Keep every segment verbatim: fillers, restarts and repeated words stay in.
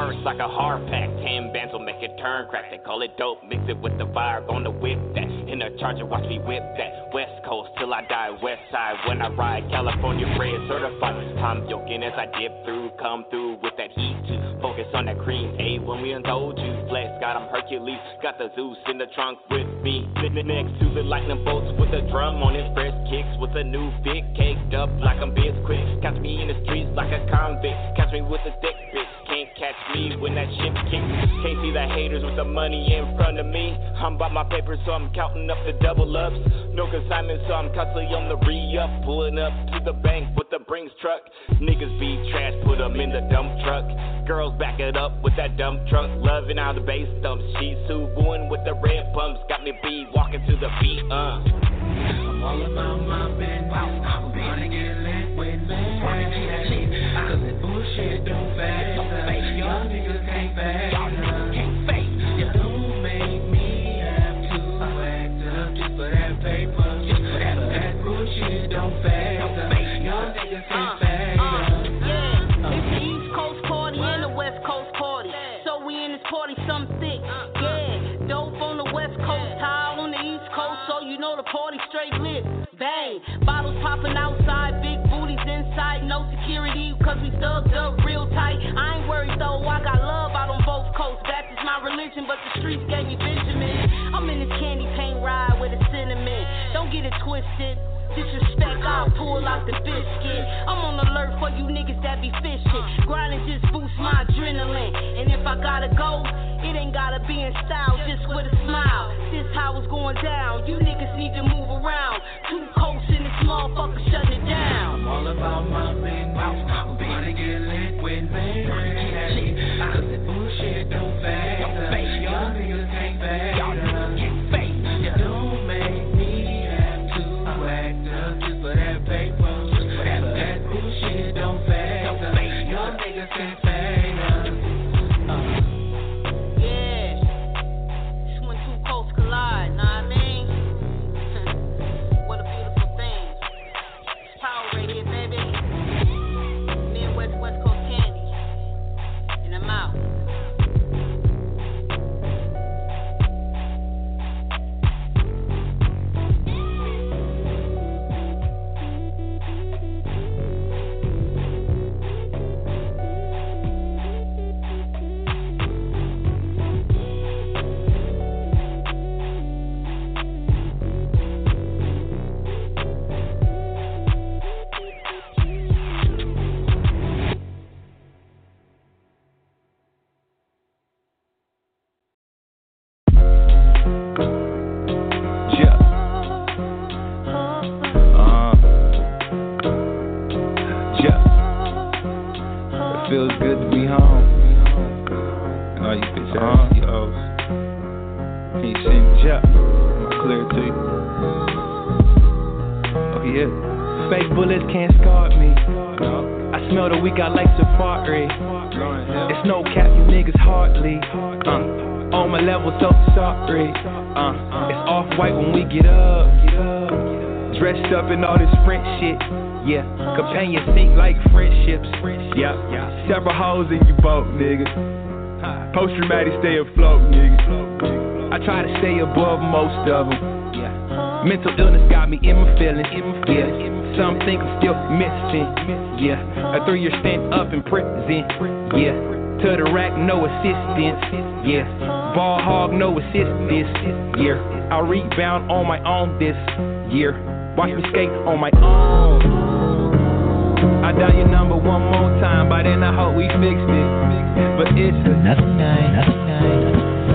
burst like a hard pack. Ten bands will make it turn crack. They call it dope, mix it with the fire, gonna whip that. In a Charger, watch me whip that. West Coast till I die, West Side. When I ride, California bred certified. I'm joking as I dip through, come through with that heat too. Focus on that cream, hey, when we untold you. Flex, got him Hercules, got the Zeus in the trunk with me. Next to the lightning bolts with a drum on his breast, kicks with a new fit, caked up like I'm biz quick. Catch me in the streets like a convict, catch me with a thick bitch. Can't catch me when that shit kicks. Can't see the haters with the money in front of me. I'm by my paper, so I'm counting up the double ups. No consignment, so I'm constantly on the re-up. Pulling up to the bank with the Brinks truck. Niggas be trash, put them in the dump truck. Girls back it up with that dump truck. Loving how the bass thumps. She's Subaruing with the red pumps. Got me be walking to the beat, uh. I'm all about my business. I'm gonna get lit with me. Cause that bullshit don't fast. Young niggas can't fast. You don't make me have to act up just for that paper. Just for that, that bullshit don't fast. Young niggas can't fast. Yeah, it's the East Coast party and the West Coast party. So we in this party, some thick. Yeah, dope on the West Coast, high on the East Coast. So you know the party straight lit. Bang, bottles popping outside, big booties inside, no security, cause we thugged up real tight. I ain't worried though, I got love out on both coasts. That is my religion, but the streets gave me Benjamin. I'm in this candy paint ride with a cinnamon. Don't get it twisted. Disrespect, I'll pull out the biscuit. I'm on alert for you niggas that be fishing. Grinding just boosts my adrenaline. And if I gotta go, it ain't gotta be in style, just with a smile. This how it's going down. You niggas need to move around. Two coats in this motherfucker shutting it down. I'm all about my business. I'm gonna get lit with me. Cause that bullshit don't fast. Young niggas can't fast. You don't make me have to act up just for that paper. That bullshit don't fast. Young niggas can't fast. Yeah, just when two coasts collide, know what I mean? What a beautiful thing. It's power right here, baby. Me and West West Coast Candy, and I'm out. Up in all this French shit, yeah. Companions think like friendships, yeah. Several hoes in your boat, nigga. Post traumatic, stay afloat, nigga. I try to stay above most of them, yeah. Mental illness got me in my feelings, yeah. Some think I'm still missing, yeah. A three-year stint up in prison, yeah. To the rack, no assistance, yeah. Ball hog, no assistance, yeah. I rebound on my own this year. Watch me skate on my own. I dial your number one more time, by then I hope we fixed it. But it's another night, another night.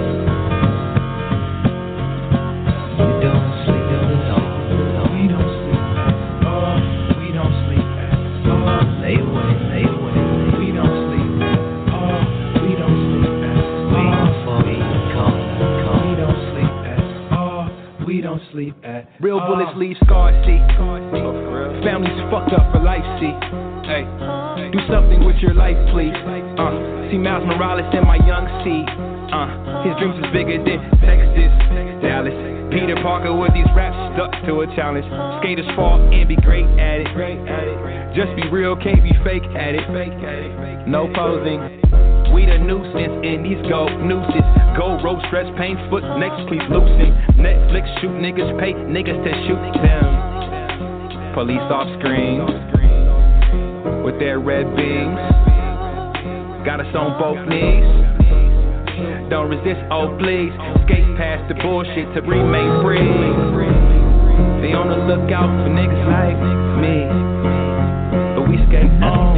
We don't sleep at all. We don't sleep at all. We don't sleep at all. Lay away, lay away. We don't sleep at all. We don't sleep at all. Before we call, call. We don't sleep at all. We don't sleep at all. Real bullets leave scars, see. Families fucked up for life, see. Hey, do something with your life, please. Uh, see Miles Morales and my young C. Uh, his dreams is bigger than Texas, Dallas. Peter Parker with these raps stuck to a challenge. Skaters fall and be great at it. Just be real, can't be fake at it. No posing. We the nuisance in these gold nooses. Gold rope stretch pain, foot next, please loosen. Netflix shoot niggas, pay niggas to shoot them. Police off screen with their red beams. Got us on both knees. Don't resist, oh please. Skate past the bullshit to remain free. They on the lookout for niggas like me, but we skate on.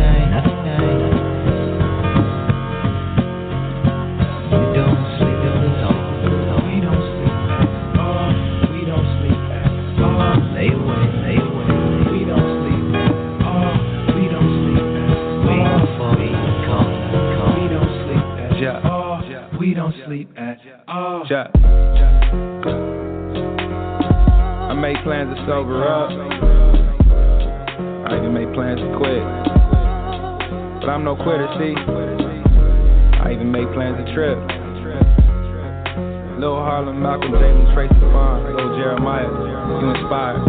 Sleep at all. Yeah. I made plans to sober up. I even made plans to quit. But I'm no quitter, see. I even made plans to trip. Lil Harlem, Malcolm, James, Tracy Bond, Lil Jeremiah, you inspired.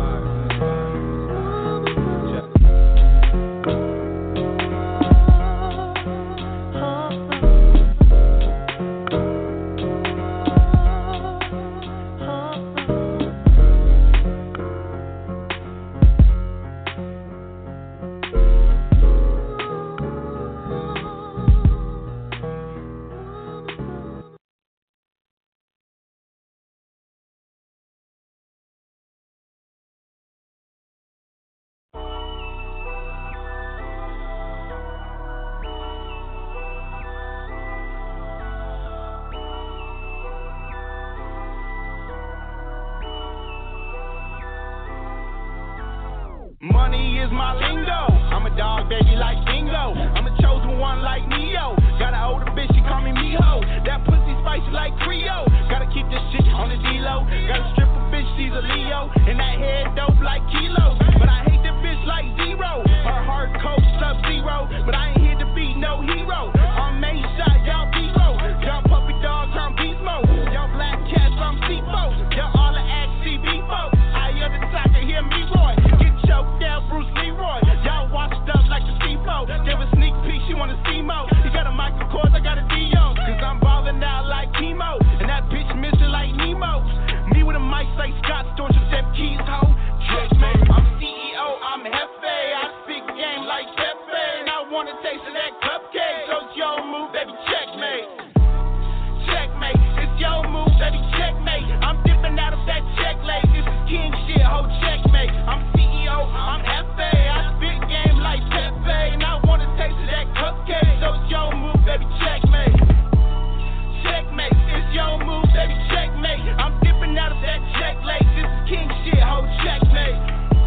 Money is my lingo. I'm a dog baby like bingo. I'm a chosen one like Neo. Got an older bitch, she call me Miho. That pussy spicy like Creole. Gotta keep this shit on the D-Lo. Got a stripper bitch, she's a Leo. And that head dope like kilos. But I hate that bitch like zero. Her heart cold sub-zero. But I ain't here to be no hero. I'm main shot, y'all B-Ro. Y'all puppy dog, turn beast mode. Y'all black cats from C-Fo. Y'all all the act C B-Fo. I hear the attacker, hear me roar. Choked down Bruce Leroy. Y'all washed up like the C-Fo. Gave a sneak peek, she wanna see mo. You got a Michael Kors, I got a Dio. Cause I'm ballin' out like chemo. And that bitch missing like Nemo. Me with a mic like Scott Storch and Steph Keys, ho. Checkmate. I'm C E O, I'm Hefe. I speak game like Pepe. And I wanna taste of that cupcake. So it's your move, baby, checkmate. Checkmate. It's your move, baby, checkmate. I'm dipping out of that check late. This is king shit, ho, checkmate. I'm I'm F A, I spit game like Pepe, and I wanna taste of that cupcake, so it's your move, baby, checkmate. Checkmate, it's your move, baby, checkmate. I'm dipping out of that check late, this is king shit, ho, checkmate.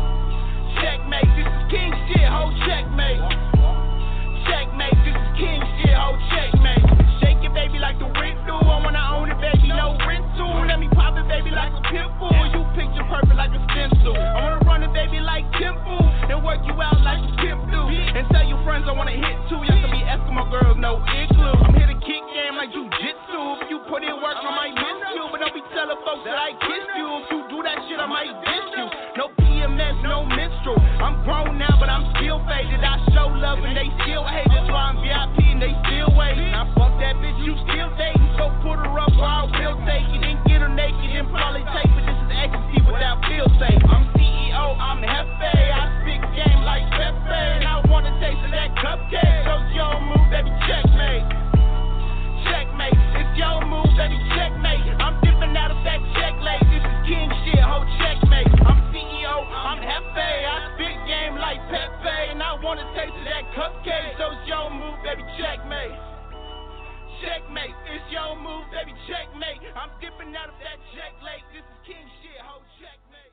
Checkmate, this is king shit, ho, checkmate. Checkmate, this is king shit, ho, checkmate. Shake it, baby, like the rent do. I wanna own it, baby, no rental. Let me pop it, baby, like a pimple. You picture perfect like a stencil. I wanna run it, baby, like Timfu, and work you out like a pimp do. And tell your friends I wanna hit too. Y'all can be Eskimo girls, no igloo. I'm here to kick game like jujitsu. If you put in work, I might miss you. But don't be telling folks that I kissed you. If you do that shit, I might diss you. No P M S, no minstrel. I'm grown now, but I'm still faded. I show love and they still hate. That's why I'm V I P and they still waiting. Now fuck that bitch, you still dating. So put her up or I will take it. And get her naked and probably tape it. This is ecstasy without feel safe. I'm C E O, I'm Hefe. I speak game like Pepe. And I wanna taste of that cupcake. So it's your move, baby, checkmate. Checkmate, it's your move, baby, checkmate. I'm dipping out of that check late. This is king shit, ho, checkmate. I'm C E O, I'm Hefe. I spit game like Pepe. And I wanna taste of that cupcake. So it's your move, baby, checkmate. Checkmate, it's your move, baby, checkmate. I'm dipping out of that check late. This is king shit, ho, checkmate.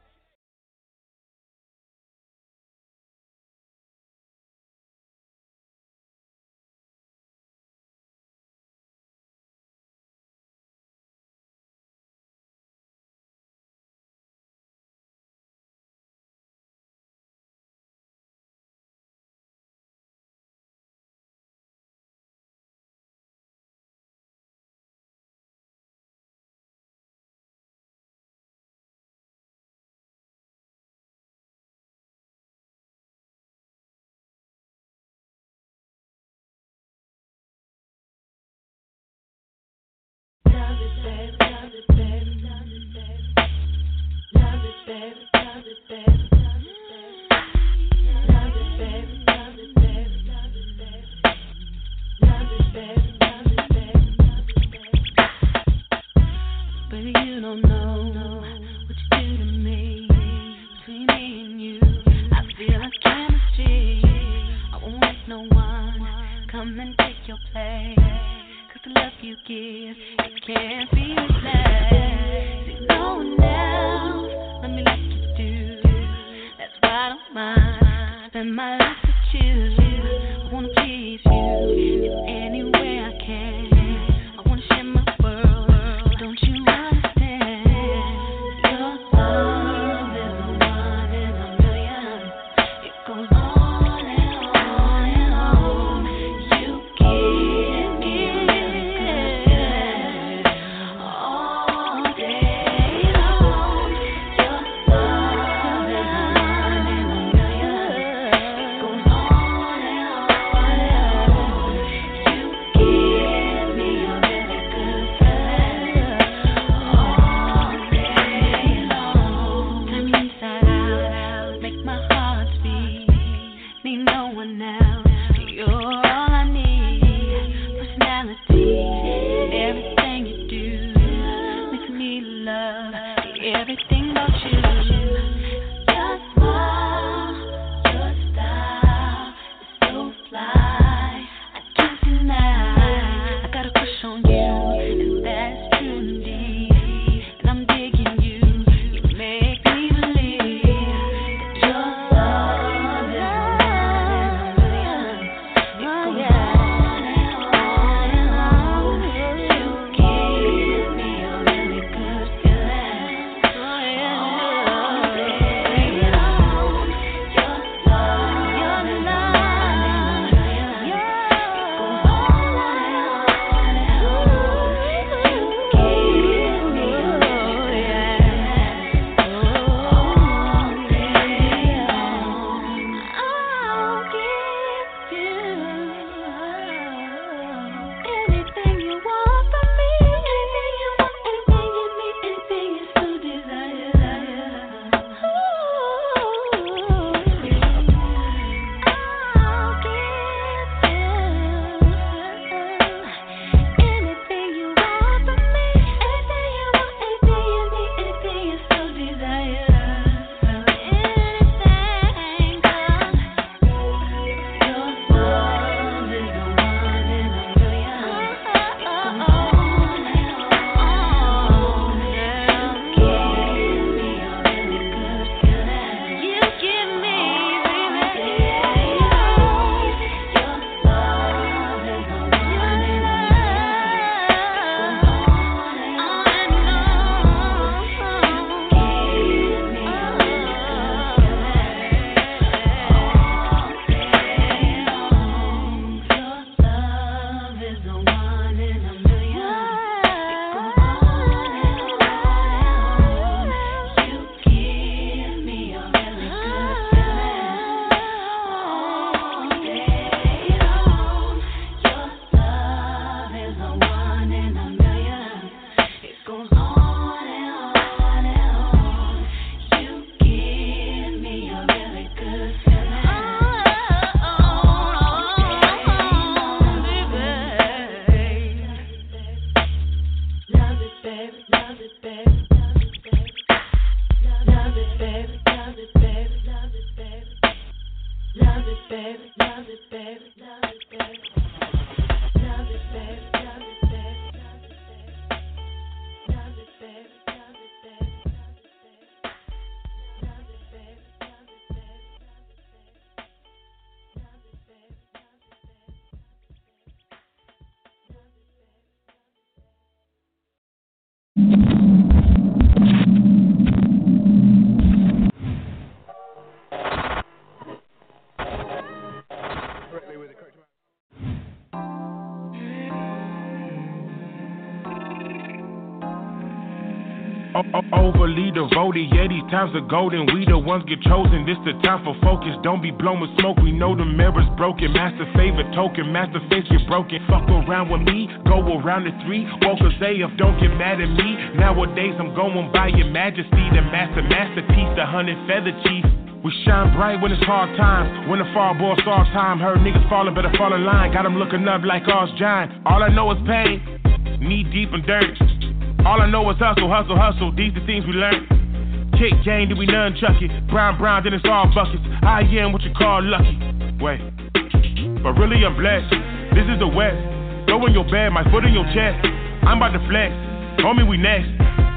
Overly devoted, yeah, these times are golden. We the ones get chosen, this the time for focus. Don't be blown with smoke, we know the mirror's broken. Master favorite token, master face get broken. Fuck around with me, go around the three. Woke Isaiah, don't get mad at me. Nowadays I'm going by your majesty. The master masterpiece, the hundred feather chief. We shine bright when it's hard times. When the fall boy saw time. Heard niggas falling, better fall in line. Got them looking up like ours giant. All I know is pain, knee deep in dirt. All I know is hustle, hustle, hustle. These the things we learn. Kick game, then we none chuck it. Brown, brown, then it's all buckets. I am what you call lucky. Wait, but really I'm blessed. This is the West. Throw in your bed, my foot in your chest. I'm about to flex. Homie, we next.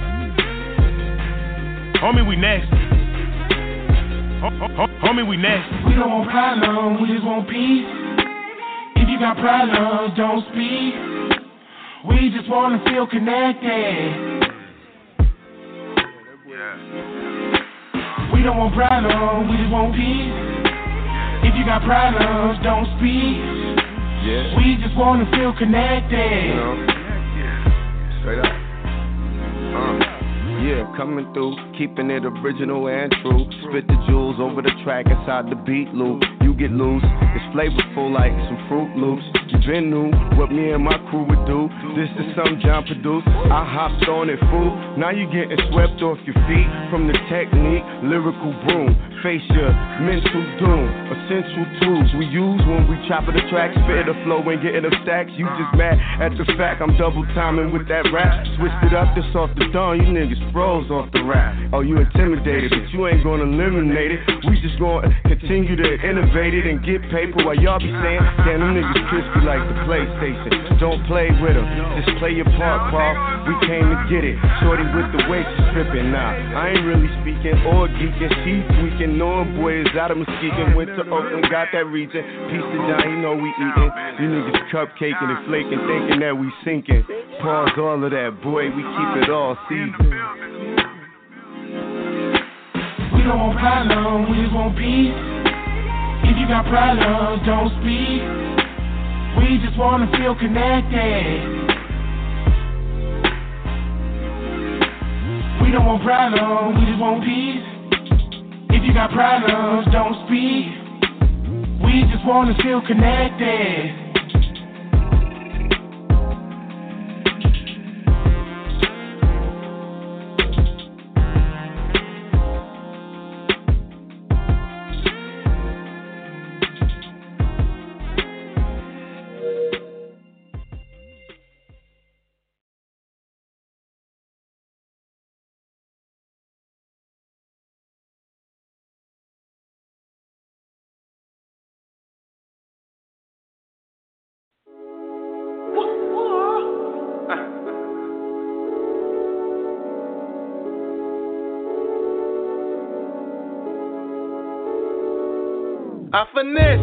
Homie, we next. Homie, we next. We don't want problems, we just want peace. If you got problems, don't speak. We just wanna feel connected. We don't want problems, we just want peace. If you got problems, don't speak. Yeah. We just wanna feel connected. You know? Straight up. Uh. Yeah, coming through, keeping it original and true. Spit the jewels over the track inside the beat loop. You get loose, it's flavorful like some Fruit Loops. You been new, what me and my crew would do. This is something John produced, I hopped on it, fool. Now you getting swept off your feet from the technique, lyrical broom. Face your mental doom, essential tools we use when we chop the track. Spit the flow and getting the stacks. You just mad at the fact I'm double timing with that rap. Switched it up, this off the dawn, you niggas froze off the rap. Oh, you intimidated, but you ain't gonna eliminate it. We just gonna continue to innovate it and get paper while y'all be saying, damn, them niggas crispy like the PlayStation. Don't play with them, just play your part, Paul. We came to get it. Shorty with the weight stripping. Nah, I ain't really speaking or geeking. She tweaking, knowing boy is out of Muskegon. Went to Oakland, got that region. Piece of John, you know we eating. You niggas cupcaking and flaking, thinking that we sinking. Pause all of that, boy, we keep it all seasoned. We don't want problems, we just want peace. If you got problems, don't speak. We just wanna feel connected. We don't want problems, we just want peace. If you got problems, don't speak. We just wanna feel connected. I finesse.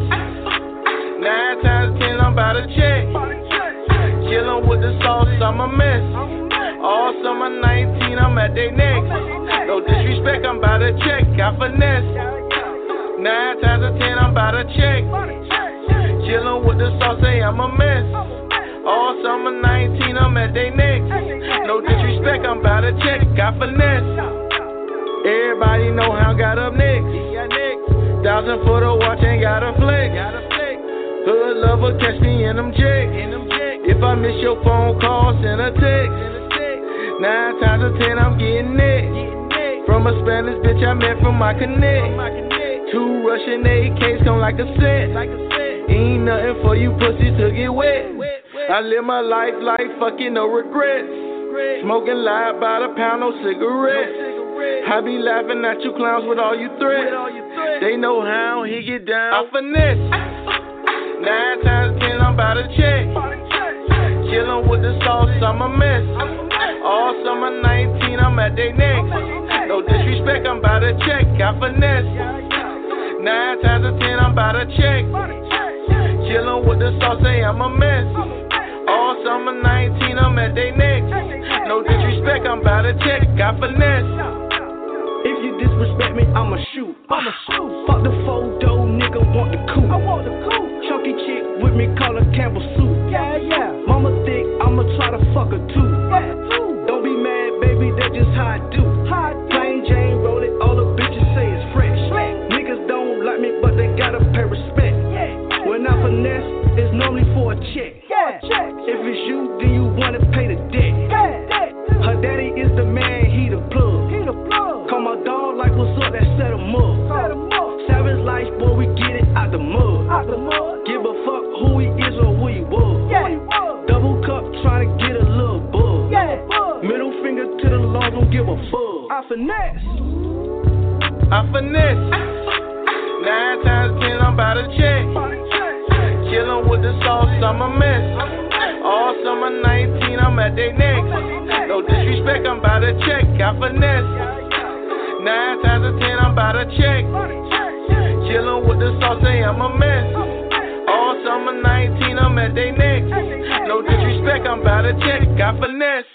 Nine times ten, I'm about to check. Chillin' with the sauce, I'm a mess. All summer nineteen, I'm at they necks. No disrespect, I'm about to check. I finesse. Nine times a ten, I'm about to check. Chillin' with the sauce, say I'm a mess. All summer nineteen, I'm at they necks. No disrespect, I'm about to check. I finesse. Everybody know how I got up next. Thousand for the watch, ain't got a flex. Hood lover, catch me in them jacks. If I miss your phone call, send a text. Nine times a ten, I'm getting it. From a Spanish bitch I met from my connect. Two Russian A Ks come like a set. Ain't nothing for you pussies to get wet. I live my life like fucking no regrets. Smoking loud by the pound, no cigarettes. I be laughing at you clowns with all you threats. They know how he get down. I finesse. Nine times ten, I'm about to check. Chillin' with the sauce, I'm a mess. All summer nineteen, I'm at they necks. No disrespect, I'm about to check. I finesse. Nine times a ten, I'm about to check. Chillin' with the sauce, say I'm a mess. All summer nineteen, I'm at they necks. No disrespect, I'm about to check. I finesse. If you disrespect me, I'ma shoot. I'ma shoot. Fuck the photo, nigga, want the coupe. I want the coupe. Chunky chick with me, call her Campbell soup. Yeah, yeah. Mama thick, I'ma try to fuck her too. Yeah, too. Don't be mad, baby, that this how I do. Plain Jane roll it, all the bitches say it's fresh. Niggas don't like me, but they gotta pay respect. When I finesse, it's normally for a check. If it's you, then you wanna pay the debt. Her daddy is the man, he the plug. Call my dog like what's up, that set him up. Savage life, boy, we get it out the mud. Give a fuck who he is or who he was. Double cup, tryna get a little buzz. Middle finger to the law, don't give a fuck. I finesse. I finesse. Nine times ten, I'm about to check. Chillin' with the sauce, I'm a mess. All summer nineteen, I'm at their necks. No disrespect, I'm about to check. I finesse. Nine times a ten, I'm about to check. Chillin' with the sauce, say I'm a mess. All summer nineteen, I'm at their necks. No disrespect, I'm about to check. I finesse.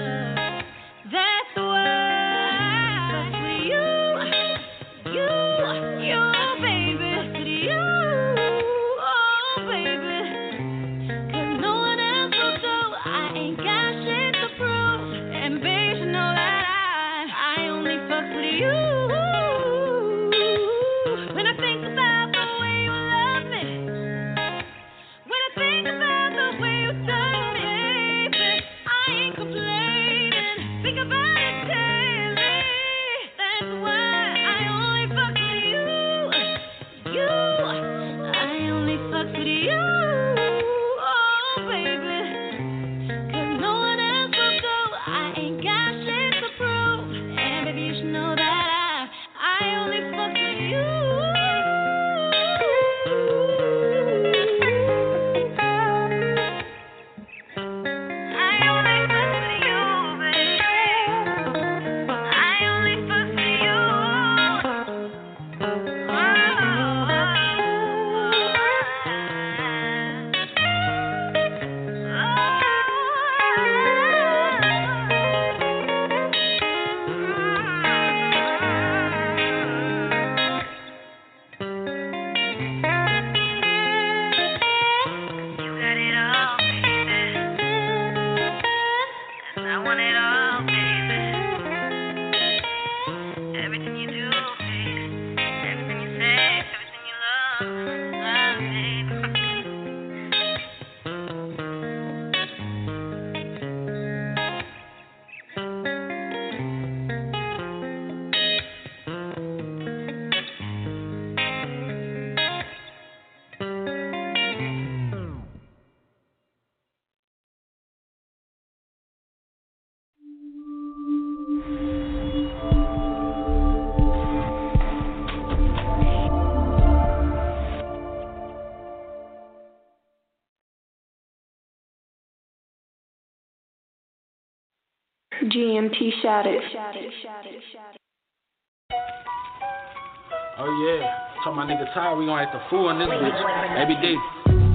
You G M T shouted. Oh yeah, told my nigga Ty we gon' act the fool in this bitch. A B D.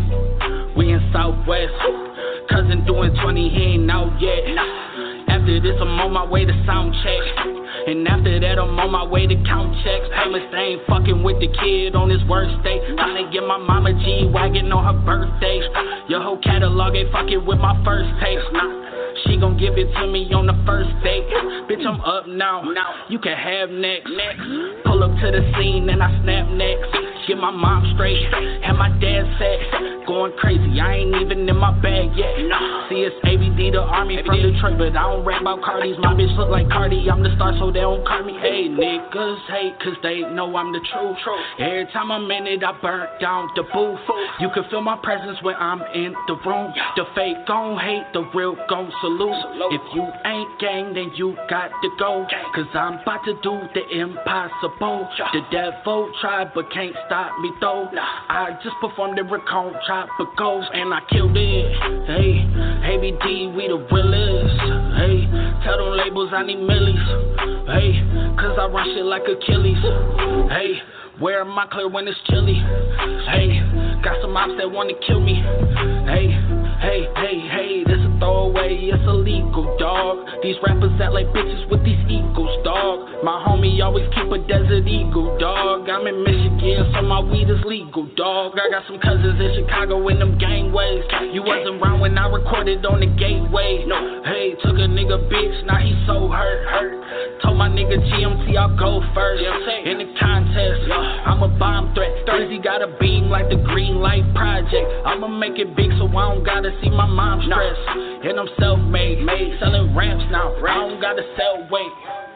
We in Southwest. Cousin doing twenty, he ain't out yet. After this, I'm on my way to sound check. And after that, I'm on my way to count checks. Payments, they ain't fucking with the kid on his worst day. Tryna get my mama G-Wagon on her birthday. Your whole catalog ain't fucking with my first taste. Nah. She gon' give it to me on the first date. Bitch, I'm up now. You can have next. Pull up to the scene and I snap next. Get my mom straight. Have my dad set. Going crazy, I ain't even in my bag yet. See, it's A B D, the army from Detroit, but I don't rap about Cardi's. My bitch look like Cardi. I'm the star, so they don't call me. Hey, niggas hate, cause they know I'm the truth. Every time I'm in it, I burn down the booth. You can feel my presence when I'm in the room. The fake gon' hate, the real gon' salute. If you ain't gang, then you got to go. Cause I'm about to do the impossible. The devil tried, but can't stop me though. I just performed the recon, tried but goes, and I killed it. Hey, A B D, we the realest. Hey, tell them labels I need millies. Hey, cause I run shit like Achilles. Hey, where am I clear when it's chilly? Hey, got some ops that wanna kill me. Hey, hey, hey, hey, this a throwaway, it's illegal, dog. These rappers act like bitches with these eagles, dog. My homie always keep a Desert Eagle, dog. I'm in Michigan, so my weed is legal, dog. I got some cousins in Chicago in them gangways. You wasn't around when I recorded on the gateway. No, hey, took a nigga bitch, now he so hurt, hurt. Told my nigga G M T I'll go first in the contest. I'm a bomb threat. Thursday got a beam like the Green Light Project. I'ma make it big so I don't gotta see my mom stress. And I'm self-made, made selling ramps now. I don't gotta sell weight.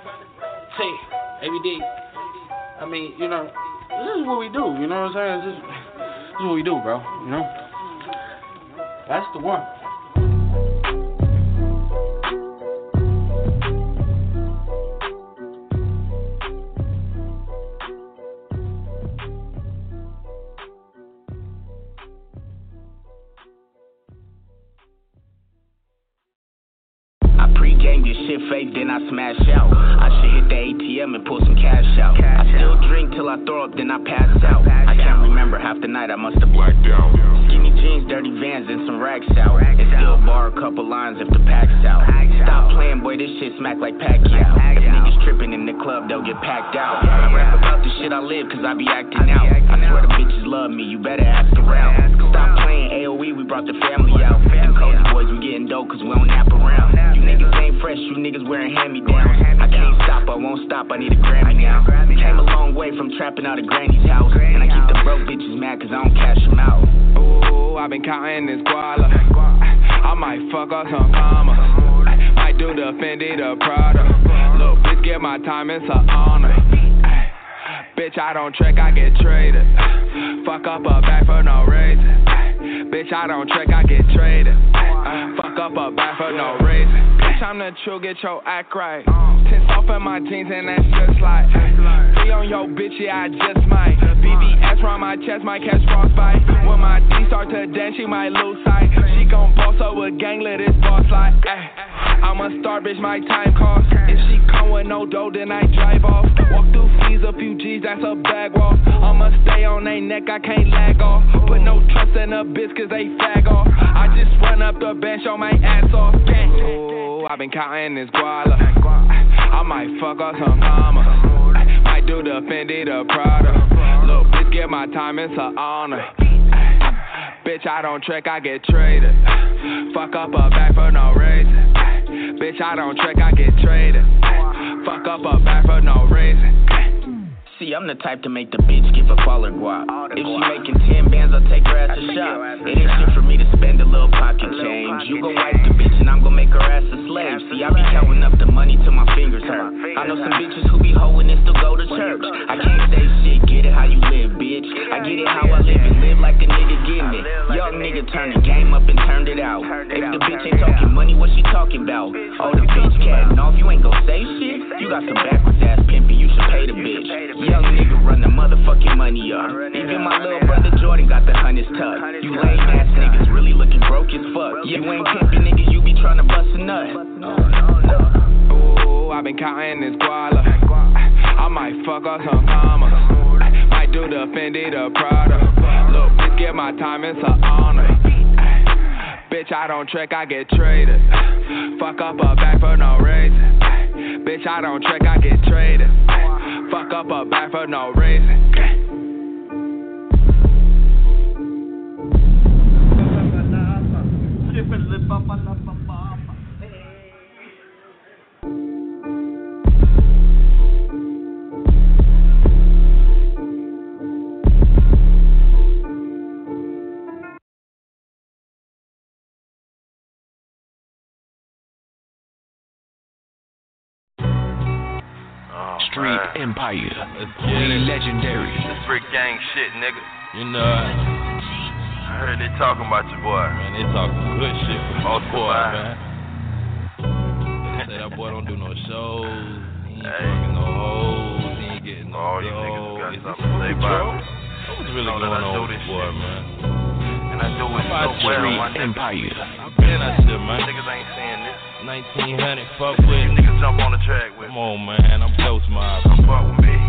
T, A B D. I mean, you know, this is what we do. You know what I'm saying? This is, this is what we do, bro. You know, that's the one. Game your shit fake, then I smash out. I should hit the A T M and pull some cash out. I still drink till I throw up, then I pass out. I can't remember half the night, I must have blacked out. Skinny jeans, dirty Vans, and some racks out. And still bar a couple lines if the pack's out. Stop playing, boy, this shit smack like Pacquiao. If niggas tripping in the club, they'll get packed out. I rap about the shit I live, cause I be acting out. I swear the bitches love me, you better ask around. Stop playing A O E, we brought the family out. Them cozy boys, we getting dope cause we don't nap around. You niggas ain't fresh, you niggas wearing hand-me-downs. I can't stop, I won't stop, I need a Grammy now. Came a long way from trapping out of granny's house. And I keep the broke bitches mad cause I don't cash them out. Ooh, I been counting this guala. I might fuck up some commas. Might do the Fendi, the Prada. Little bitch, get my time, it's an honor. Bitch, I don't trick, I get traded. Fuck up a bag for no reason. Bitch, I don't trick, I get traded. Fuck up a bag for no reason. Bitch, I'm the true, get your act right. Tints off in my jeans and that's just like be on your bitch, yeah, I just might. B B S round my chest, might catch frostbite. When my D start to dance, she might lose sight. She gon' boss up with gang, let this boss like ay. I'm a star, bitch, my time cost. If she come with no dough, then I drive off. Walk through fees, a few G's, that's a bag off. I'ma stay on they neck, I can't lag off. Put no trust in a bitch, cause they fag off. I just run up the bench on my ass off. Gang. Ooh, I been counting this guala. I might fuck up some commas. Might do the Fendi, the Prada. Little bitch, get my time, it's an honor. Bitch, I don't trick, I get traded. Fuck up a bag for no reason. Bitch, I don't trick, I get traded. Fuck up a bag for no reason. See, I'm the type to make the bitch give a baller guap. If she making ten bands, I'll take her ass to shop. It ain't shit for me to spend a little pocket change. You gon' wipe the bitch and I'm gon' make her ass a slave. See, I be counting up the money till my fingers hurt. I know some bitches who be hoeing and still go to church. I can't say shit, get it how you live, bitch. I get it how I live and live like a nigga give me. Young nigga turn the game up and turned it out. If the bitch ain't talking money, what she talking about? Oh, the bitch catting off, you ain't gon' say shit? You got some backwards ass pimpin', you should pay the bitch. Young nigga run the motherfucking money up. Even my little brother Jordan got the hundreds tucked. You lame ass niggas really looking broke as fuck. You ain't pimpin', nigga, you be tryna bust a nut. counting this guala. I might fuck up some commas. Might do the Fendi, the Prada. Look, bitch, get my time, it's an honor. Bitch, I don't trick, I get traded. Fuck up a back for no reason. Bitch, I don't trick, I get traded. Fuck up a back for no reason. Street Empire, we legendary. This brick gang shit, nigga. You know, I heard they talking about your boy. Man, they talking good shit for my boy, man. They say that boy don't do no shows, he ain't hey. fucking no hoes, he ain't getting no All you niggas got something to say about it. What's really going on with this boy, man? And I do it so well, my Empire. I've been that shit, man. Niggas ain't saying this. nineteen hundred, fuck with me. Niggas jump on the track with me. Come on, man, I'm Ghost Mob. Come fuck with me.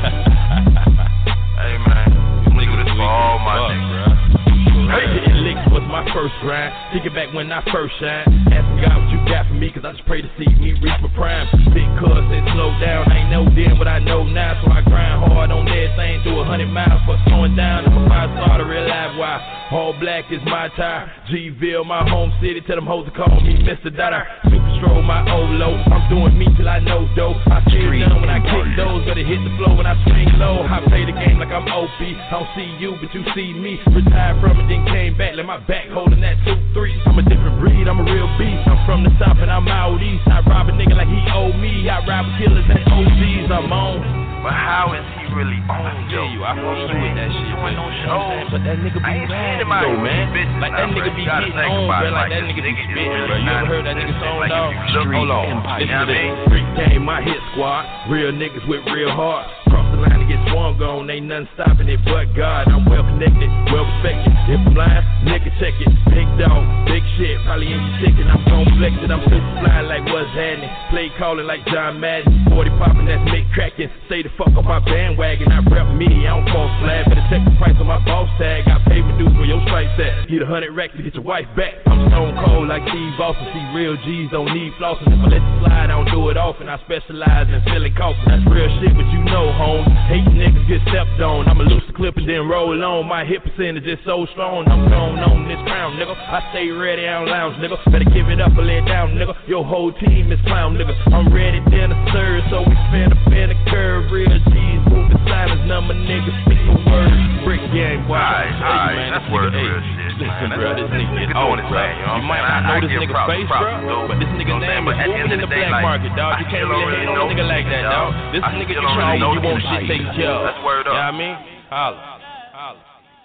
Hey, man, we do this for all my niggas. Hey, hitting licks was my first grind. Thinking back when I first shined. Asking God what you got for me, cause I just pray to see me reach my prime. Big cuz said slow down, I ain't know then what I know now. So I grind hard on everything, do a hundred miles for slowing down. I'm about to start to realize why. All black is my tie. G-Ville, my home city. Tell them hoes to call me Mister Dada. Super stroll, my old low. I'm doing me till I know dope. I feel done when I kick those. Gotta hit the floor when I swing low. I play the game like I'm O P. I don't see you, but you see me. Retired from it, then came back. Let my back holding that two three. I'm a different breed, I'm a real beast. I'm from the south and I'm out east. I rob a nigga like he owe me. I rob killers and O Gs. I'm on. But how is he really on? I feel you, I feel you with that shit, man. No shows. But that nigga be mad, though, man. Like that nigga be getting on, bro. Like that nigga be spitting, bro. You ever heard that nigga song, dog? Hold on, listen to this. Street game, my hit squad. Real niggas with real heart. Cross the line to get swung on. Ain't nothing stopping it but God. I'm well connected, well respected. If I'm lying, nigga check it. Big dog, big shit. Probably in your ticket. I'm gon' flex it. I'm super flying like what's happening. Play calling like John Madden. forty popping, that's Mick cracking. Stay the fuck up my bandwagon. I rep me, I don't false flag. Better check the price on my boss tag. Got payment dues where your stripes at. Need a hundred racks to get your wife back. I'm stone cold like Steve Austin. See real G's don't need flossing. If I let you slide, I don't do it often. I specialize in filling coffins. That's real shit, but you know, home. Hate niggas get stepped on. I'ma loose the clip and then roll on. My hit percentage is so strong. I'm going on this crown, nigga. I stay ready, I don't lounge, nigga. Better give it up or lay it down, nigga. Your whole team is clown, nigga. I'm ready, then a serve, so we spin up in the curve. Real G's moving silence, number niggas speak the word. Brick gang, boy. Alright, alright, that's word real shit, man. Bro, this nigga get old, bro. You might not know this nigga's face, bro, but this nigga name is moving in the black market, dog. You can't really hate on a nigga like that, dog. This nigga you try when you want shit taken care of. That's word up. You know what I mean? Holla. Holla.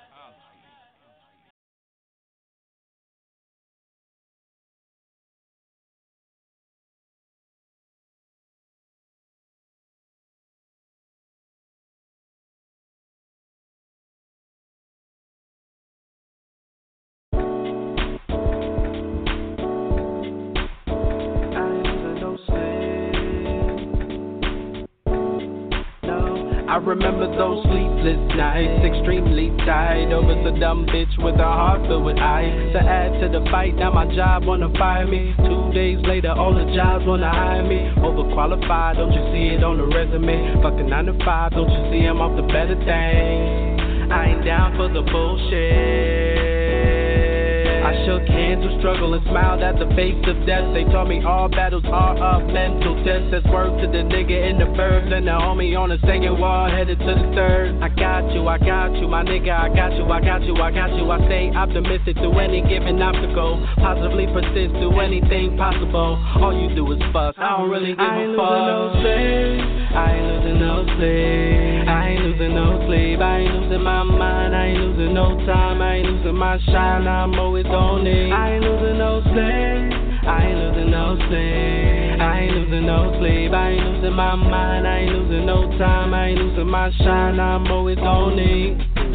I remember those sleepless nights, extremely tired over the dumb bitch with a heart filled with ice. To add to the fight, now my job wanna fire me. Two days later, all the jobs wanna hire me. Overqualified, don't you see it on the resume? Fucking nine to five, don't you see I'm off the better things? I ain't down for the bullshit. I shook hands with struggle and smiled at the face of death. They told me all battles are a mental test. That's word to the nigga in the burbs and the homie on the second wall headed to the third. I got you, I got you, my nigga, I got you, I got you, I got you. I stay optimistic through any given obstacle. Positively persist through anything possible. All you do is fuss, I don't really give a fuck. I ain't losing no sleep. I ain't losing no sleep. I ain't losing my mind. I ain't losing no time. I ain't losing my shine. I'm always on it. I ain't losing no sleep. I ain't losing no sleep. I ain't losing no sleep. I ain't losing my mind. I ain't losing no time. I ain't losing my shine. I'm always on it.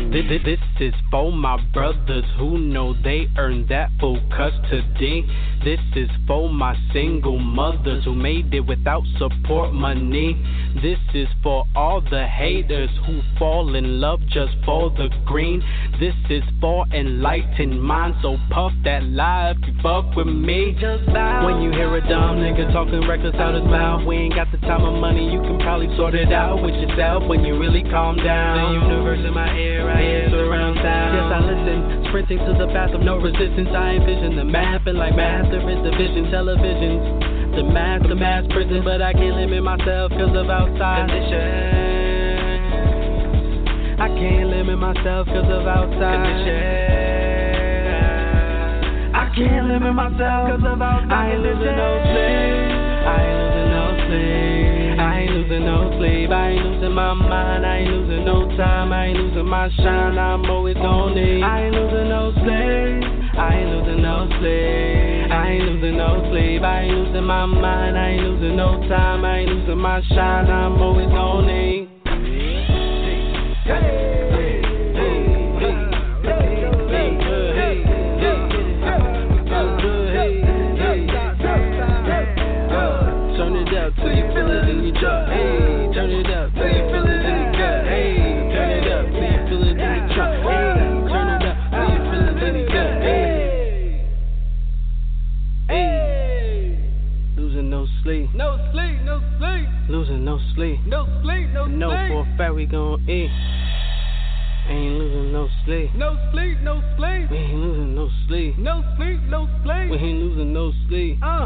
This, this, this is for my brothers who know they earned that full custody. This is for my single mothers who made it without support money. This is for all the haters who fall in love just for the green. This is for enlightened minds, so puff that life, you fuck with me. Just bow. When you hear a dumb nigga talking reckless out his mouth, we ain't got the time or money, you can probably sort it out with yourself when you really calm down. The universe in my ear, I answer around town. Yes, I listen, sprinting to the path of no resistance. I envision the math and like math, there is division, televisions. The math, the mass prison, but I can't limit myself cause of outside conditions. I can't limit myself cause of outside conditions. I can't limit myself cause of outside I ain't losing no sleep. I ain't losing no sleep. I ain't losing no sleep. I ain't losing my mind. I ain't losing no time. I ain't losing my shine. I'm always gon' need. I ain't losing no sleep. I ain't losing no sleep. I ain't losing no sleep. I ain't losing my mind. I ain't losing no time. I ain't losing my shine. I'm always gon' need. Hey. Till you feel it in your jaw, hey, turn it up, till you feel it in your gut, hey, turn it up, till you feel it in your trunk, hey, turn it up, till you feel it in your gut, hey, hey, losing no sleep, no sleep, no sleep, losing no sleep, no sleep, no sleep, no for a fact we gon' eat, ain't losing no sleep, no sleep, no sleep, we ain't losing no sleep, no sleep, no sleep, we ain't losing no sleep, uh.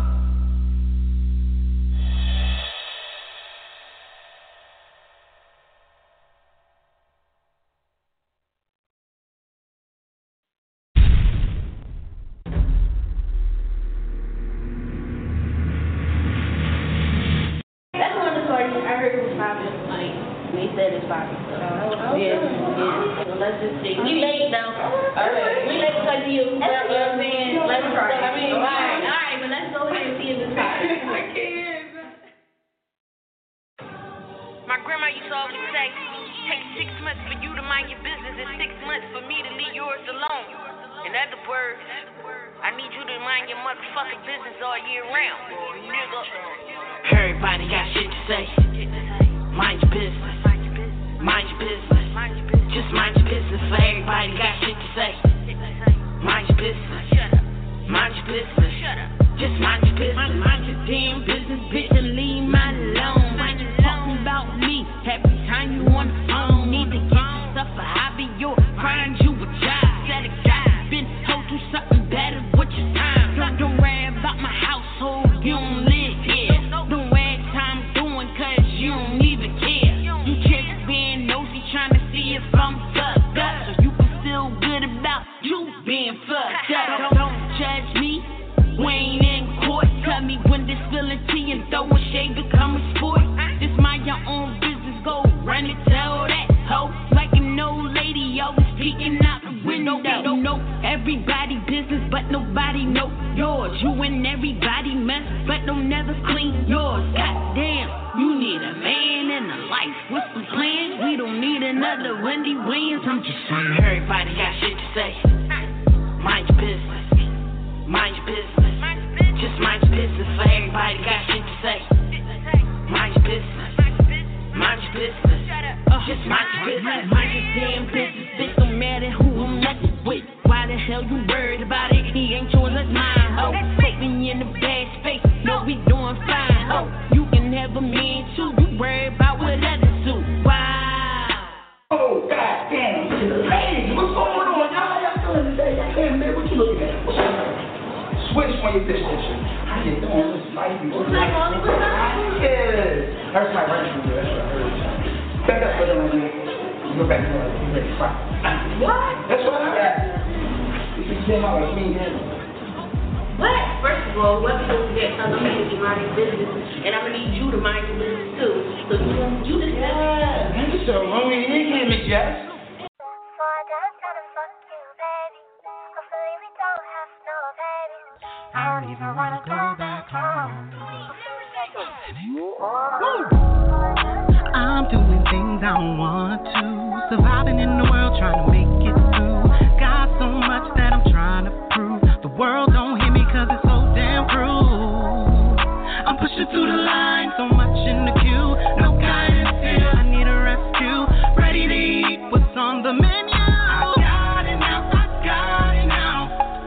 I'm doing things I I don't want to. Surviving in the world, trying to make it through. Got so much that I'm trying to prove. The world don't hear me cause it's so damn cruel. I'm pushing through the line, so much in the queue. No guidance here, I need a rescue. Ready to eat what's on the menu. I got it now, I got it now.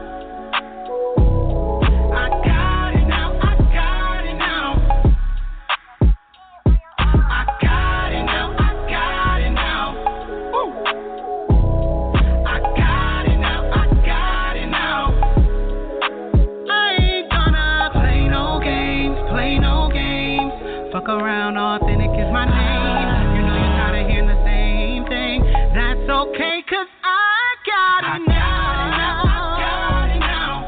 I got it now, I got it now. I got it now, I got it now. Woo. I got it now, I got it now. I ain't gonna play no games, play no games. Fuck around, authentic is my name. You know you're tired of hearing the same thing. That's okay, cause I got it now. I got it now.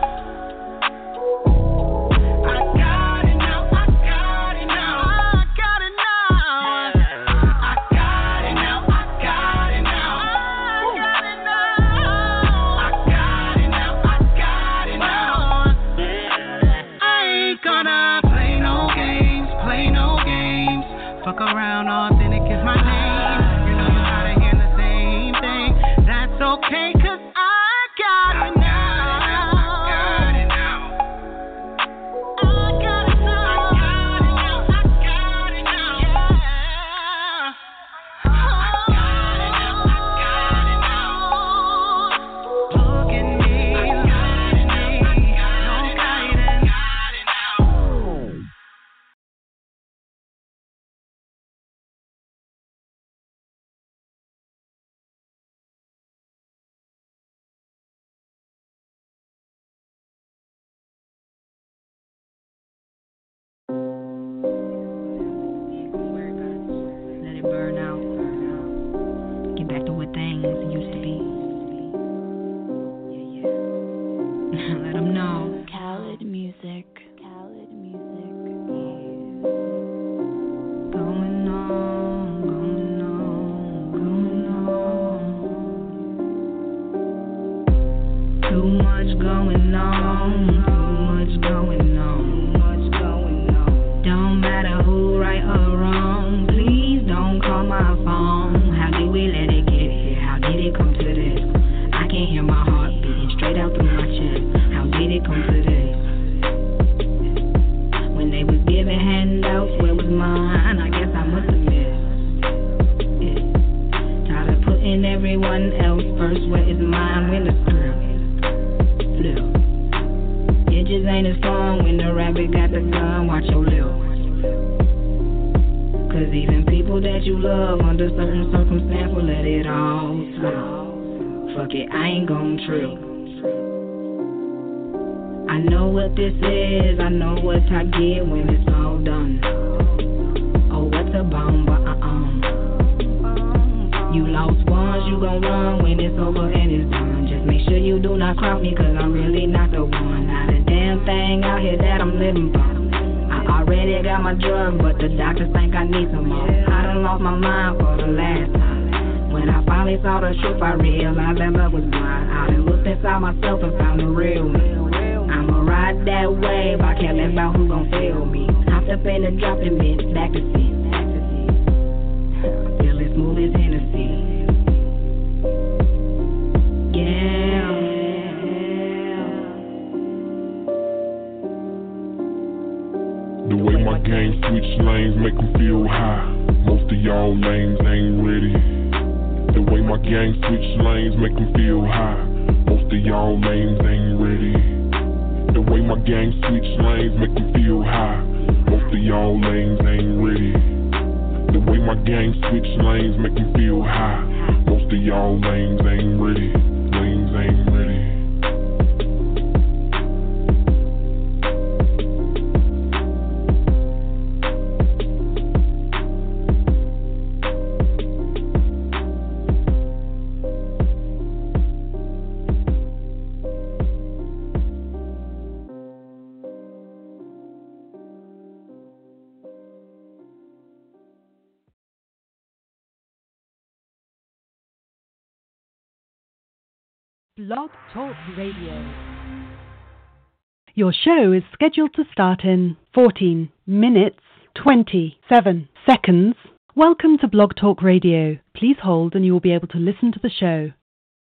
I got it now. I got it now. I got it now. I got it now. I got it now. I got it now. I got it now. I got it now. I ain't gonna play no games, play no games. Fuck around, authentic is my name. You know you're tired of hearing the same thing. That's okay, cause I got it now. I got it now. I got it now. I got it now. I got it now. Yeah. I got it now. I got it now. Look at me. I got it now. I got it now. I got it now. Let it burn out. Get back to what things used to be. Yeah, yeah. Let them know. Khaled music. Khaled music. Going on, going on, going on. Too much going on, too much going on, much going on. Don't matter who right or wrong, please don't call my phone. How did we let it get here? How did it come to this? I can hear my heart beating straight out through my chest. How did it come to this? When they was giving handouts, where was mine? I guess I must have missed. Yeah. Tired of putting everyone else first, where is mine when the script flip? It just ain't as fun when the rabbit got the gun, watch your lip. Cause even people that you love under certain circumstances will let it all slip. Fuck it, I ain't gon' trip. I know what this is, I know what I get when it's all done. Oh, what's a bomb, but uh-uh. You lost ones, you gon' run when it's over and it's done. Just make sure you do not cross me, cause I'm really not the one. Not a damn thing out here that I'm living for. I already got my drug, but the doctors think I need some more. I done lost my mind for the last time. When I finally saw the truth, I realized that love was blind. I done looked inside myself and found the real me. I'ma ride that wave, I can't let about who gon' feel me. Hopped up in the dropping bitch, back to sea. Feel it smooth as Hennessy. Yeah. The way my gang switch lanes make them feel high. Most of y'all lanes ain't ready. The way my gang switch lanes make them feel high. Most of y'all lanes ain't ready. The way my gang switch lanes make them feel high. Most of y'all lanes ain't ready. The way my gang switch lanes make them feel high. Most of y'all lanes ain't ready. Lanes ain't ready. Blog Talk Radio. Your show is scheduled to start in fourteen minutes, twenty-seven seconds. Welcome to Blog Talk Radio. Please hold and you will be able to listen to the show.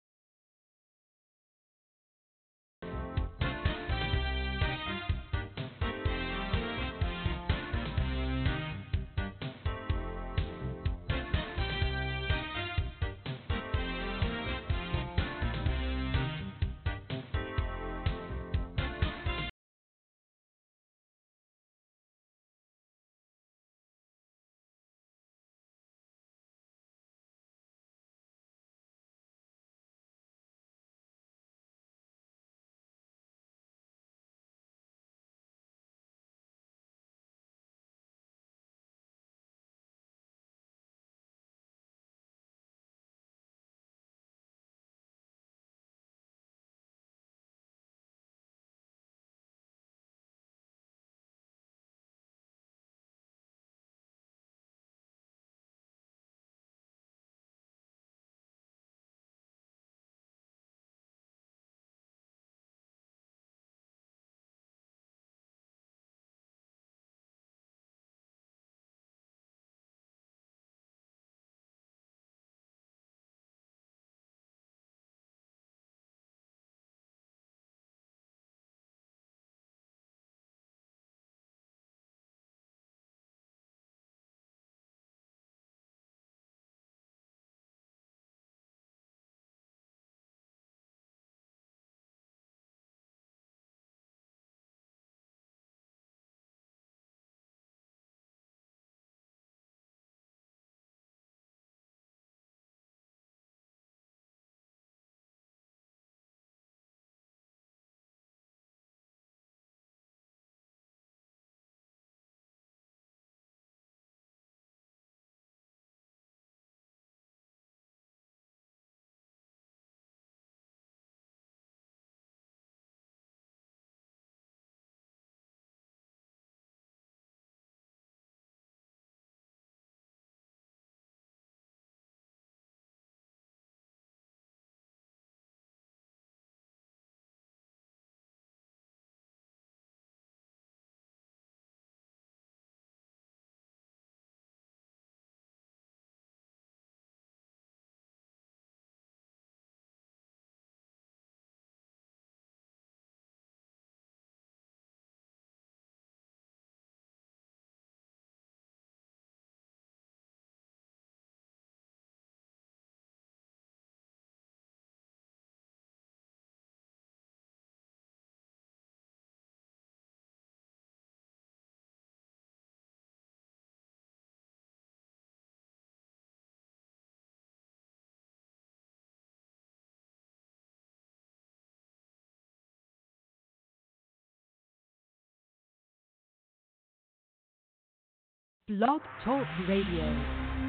Blog Talk Radio.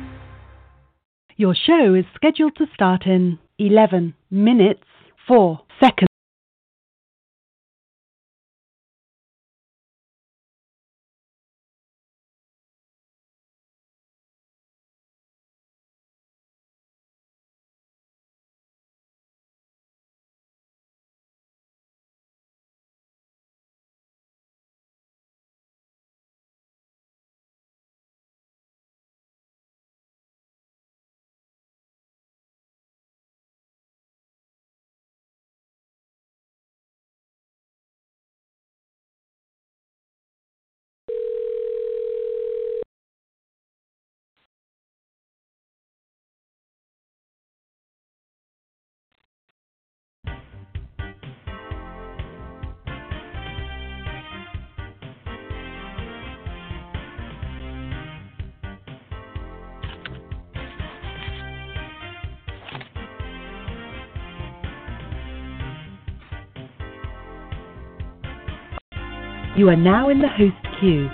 Your show is scheduled to start in eleven minutes, four seconds. You are now in the host queue.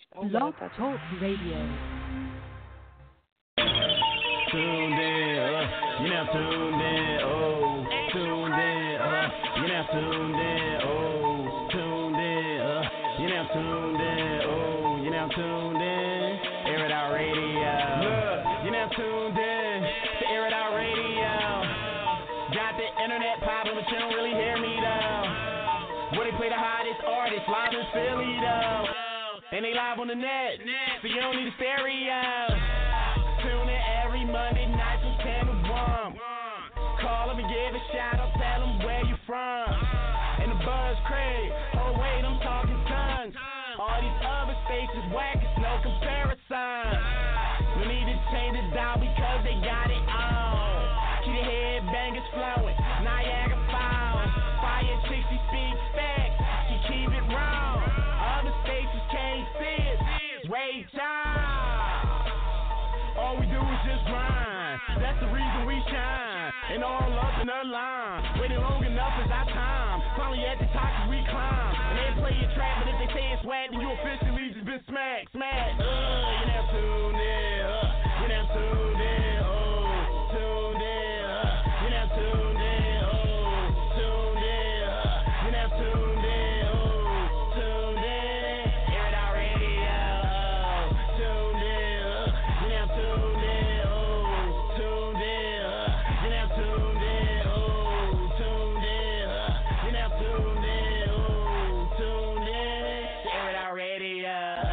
Blog Talk Radio. Tuned in, uh, you now tuned in, oh, tuned in, uh, you now tuned in, oh, tuned in, uh, you now tuned in, oh, you now tuned in, Air It Out Radio, look, you now tuned in to Air It Out Radio, got the internet poppin', but you don't really hear me though, where they play the hottest artists live in Philly though, and they live on the net, so you don't need a stereo. Tune in every Monday night from ten to one. Call them and give a shout out, tell them where you from. And the buzz Craig, oh wait, I'm talking tons. All these other stations whack, it's no comparison. We need to change it down because they got it on. Keep the headbangers flowing, Niagara Falls. Fire chicks, she speaks facts, she keep it wrong. Other stations can't see it, wait time. All we do is just grind, that's the reason we shine. And all up in the line, waiting long enough is our time. Finally at the top cause we climb. And they play your track, but if they say it's swag, then you officially just been smacked, smacked. Uh, you now tuned in, uh, you now tuned in, oh, tuned in, uh, you now tuned in, oh, tuned in, uh, you now tuned in, oh, tuned in, Air It Out Radio, oh, tuned in, uh, you now tuned in, oh, tuned in, uh, you now tuned in, oh, tuned in, uh, you now tuned in, oh, tuned in, to Air It Out Radio.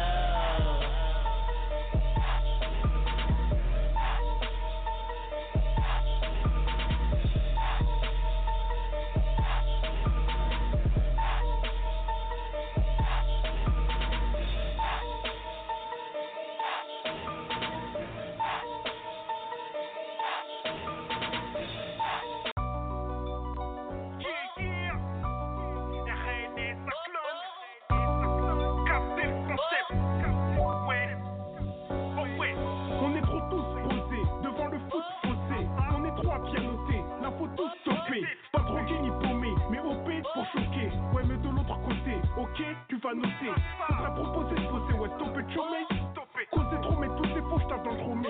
On est trop tous posés devant le foot faussé. On est trop à pianoter, la faut tous stopper. Pas drogué ni paumé, mais O P pour choquer. Ouais, mais de l'autre côté, ok, tu vas noter. Faudrait proposer de bosser, ouais, stopper de chômer. Causer trop, mais tout c'est faux, j't'attends dans le tromé.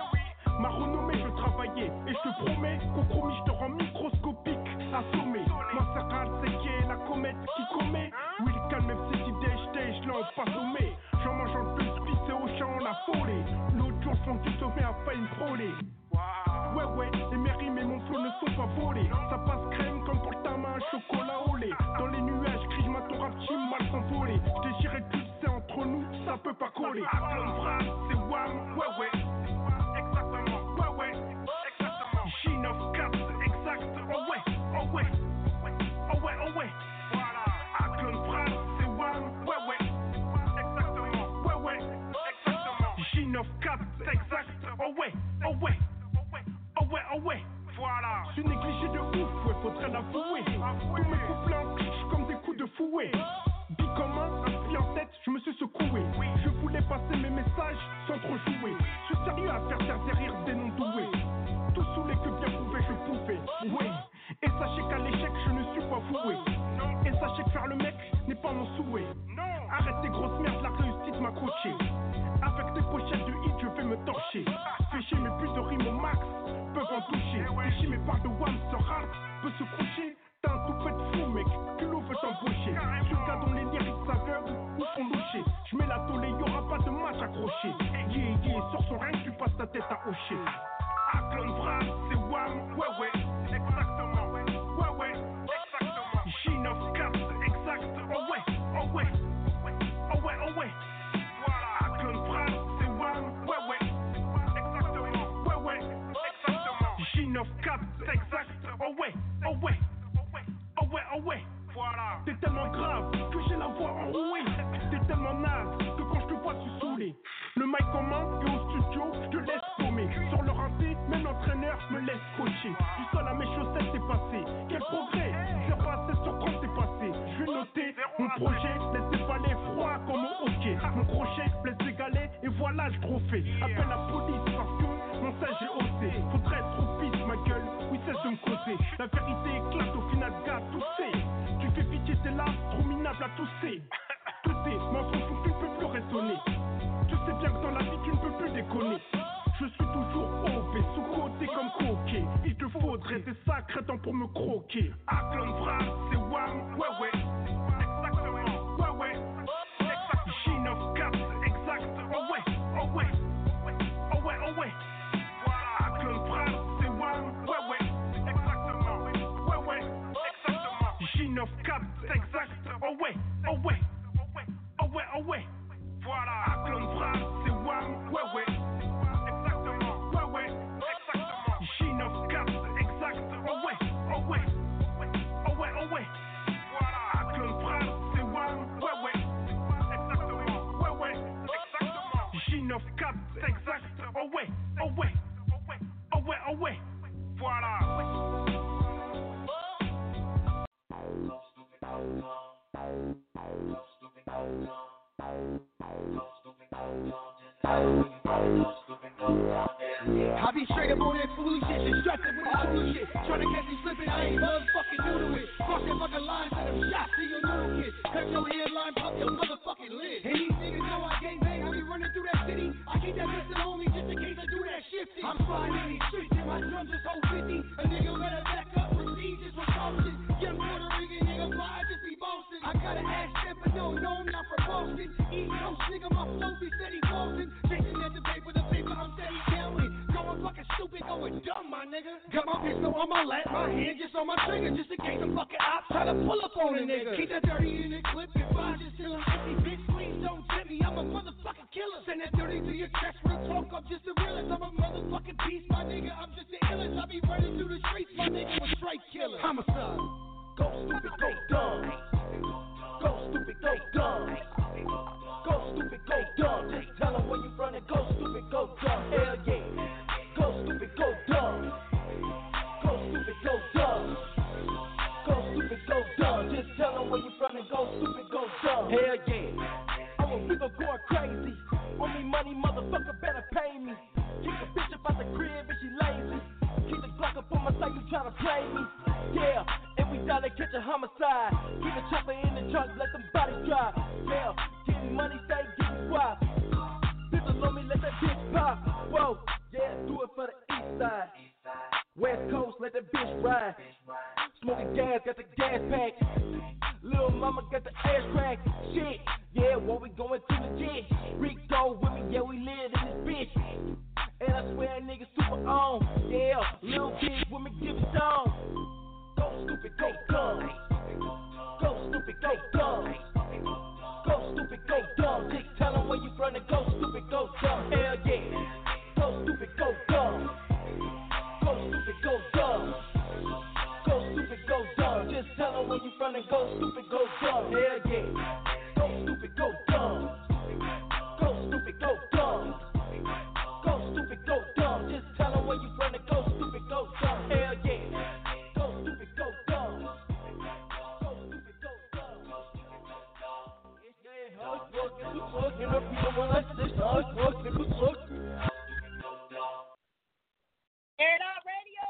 Ma renommée, je travaillais, et je te promets qu'au promis, je te rends microscopique, assommé. Moi, c'est rare, c'est qui est la comète qui commet. Oui, le calme, même si tu dèche, dèche, là, on passe au mai. J'en mange en plus, puis c'est au champ, on a folé. L'autre jour, je du sommet à failli me frôler. Ouais, ouais, et mes rimes et mon flow ne sont pas volés. Ça passe crème comme pour le tamin, un chocolat au lait. Dans les nuages, crie, je m'attends rap, team mal s'envoler. Je déchirais tout, c'est entre nous, ça peut pas coller. Aklon Bras, c'est wham, ouais, ouais. Exactement, ouais, ouais, exactement. G neuf quatre, c'est exact, oh ouais, oh ouais, oh ouais, oh ouais. Voilà, Aklon Bras, c'est wham, ouais, ouais. Exactement, ouais, ouais, exactement. G neuf quatre, c'est exact, oh ouais, oh ouais. Oh ouais, oh ouais, voilà. Je suis négligé de ouf, ouais, faudrait l'avouer. Tous mes couplets en cliché comme des coups de fouet. Dit comme un, un pli en tête, je me suis secoué. Je voulais passer mes messages sans trop jouer. Je suis sérieux à faire taire derrière des noms doués. Tout saoulé que bien pouvait, je pouvais. Ouais. Et sachez qu'à l'échec, je ne suis pas voué. Et sachez que faire le mec n'est pas mon souhait. Arrête tes grosses merdes, la réussite m'a coaché. Avec tes pochettes de hit, je vais me torcher. Fais chier mes plus de rimes au max, peuvent en toucher. Fais chier mes barres de wham sur hard, peut se coucher. T'as un tout fait de fou, mec, culot veut t'embaucher. Je le gars dont les lyrics s'aveuglent ou font loucher. Je mets la tôle et y'aura pas de match accroché. Yeah, yeah, sur son règne, tu passes ta tête à hocher. Aklon Bras, c'est wham, ouais, ouais, exactement. Ouais, ouais, exactement. G neuf quatre, exact, oh ouais, oh ouais. Oh ouais, oh ouais. Voilà, Aklon Bras, c'est wham, ouais, ouais. Exactement, ouais, ouais, exactement. G neuf quatre, c'est exact, oh ouais, oh ouais. Oh ouais, oh ouais. Voilà. T'es tellement grave que j'ai la voix enrouée. T'es tellement naze que quand je te vois, tu saoulé. Le mic en main et au studio, je te laisse paumer. Sur le rinté, même l'entraîneur me laisse coacher. Du sol à mes chaussettes, t'es passé. Quel progrès, zéro à sept sur trente, t'es passé. Je vais noter mon projet, laisse déballer froid comme au hockey. Mon crochet, laisse égaler et voilà le trophée. Appelle la police parce que mon sage est haussé. Faudrait être au pisse, ma gueule, oui, cesse de me causer. La vérité éclate au final, gars, tout c'est. Tu fais pitié, t'es là, trop minable à tousser. Tout est, m'en fous, tu ne peux plus rester sonner. Tu sais bien que dans la vie tu ne peux plus déconner. Je suis toujours O P, sous-côté comme coquet. Il te faudrait des sacrés temps pour me croquer. Aklon Frère, c'est Wam, ouais ouais. Exactement, ouais ouais. Exact, Shin of Cap, exact, oh ouais, oh ouais. Oh ouais, oh ouais. Voilà, Aklon Frère, c'est Wam, ouais ouais. Exactement, ouais ouais. Exactement. Shin of Cap, exact, oh ouais, oh ouais. Oh ouais, oh ouais. Voilà, Aklon Frère, c'est Wam, ouais ouais. Shin of Caps, exact, oh ouais, oh ouais, oh ouais, oh ouais, voilà, Aklon Frère, c'est Wam, ouais ouais, exactement, ouais ouais, exactement, Shin of Caps, exact, oh ouais, oh ouais, oh ouais, oh ouais, voilà. I be straight up on that foolish shit, distracted with the foolish shit. Tryna catch me slipping, I ain't motherfucking new to it. Cross that fucking line, send them shots to your little kid. Cut your headline, pop your motherfucking lid. And these niggas know I gang bang, I be running through that city. I keep that pistol on me just in case I do that shifty. I'm flying in these streets and my drums just hold fifty. A nigga better back up, proceed just with caution. Young Puerto Rican nigga, fly, I just be boasting. I got an ass step, but no, no, I'm not for Boston. East Coast nigga, my flow be steady boasting. Chasing at the paper, the paper, I'm steady counting. Going fucking stupid, going dumb, my nigga. Got my pistol on my lap, my hand just on my trigger, just in case some fucking ops try to pull up on a nigga. Keep that dirty in the clip, if I just till I'm empty, bitch, please don't tempt me, I'm a motherfucking killer. Send that dirty to your chest, real talk, I'm just the realest. I'm a motherfucking beast, my nigga, I'm just the illest. I be running through the streets, my nigga was straight killer. Homicide. Go stupid, go dumb. Go stupid, go dumb. Go stupid, go dumb. Just tell them where you running, go stupid, go dumb. Hell yeah. Go stupid, go dumb. Go stupid, go dumb. Go stupid, go dumb. Just tell them where you running, go stupid, go dumb. Hell yeah. I'm a nigga going crazy. On me money, motherfucker better pay me. Kick a bitch up out the crib if she lazy. Keep the Glock up on my side, you tryna play me. Yeah, and we down to catch a homicide. Keep the chopper in the trunk, let them bodies drive. Yeah, getting money, stay getting wild. Pistols on me, let that bitch pop. Whoa, yeah, do it for the east side. West Coast, let that bitch ride. Smoking gas, got the gas pack. Little mama got the ass crack. Shit, yeah, what we going to the jet? Rico with me, yeah, we live in this bitch. And I swear niggas super on. Yeah, little bitch with me, give it on. Go stupid, go dumb. Go stupid, go dumb. Go stupid, go dumb. Just tell them where you from and go stupid, go dumb. Hell yeah. Go stupid, go dumb. Go stupid, go dumb. Go stupid, go dumb. Just tell them where you from and go stupid, go dumb. Hell yeah. Go stupid, go dumb. Go stupid, go dumb. Go stupid, go dumb. Just tell them where you from and go stupid, go dumb. Hell yeah. Go stupid, go dumb. Go stupid, go dumb. Yeah, hard work, it was working. Up, you know what I said? Hard work, it was working. Air It Out Radio.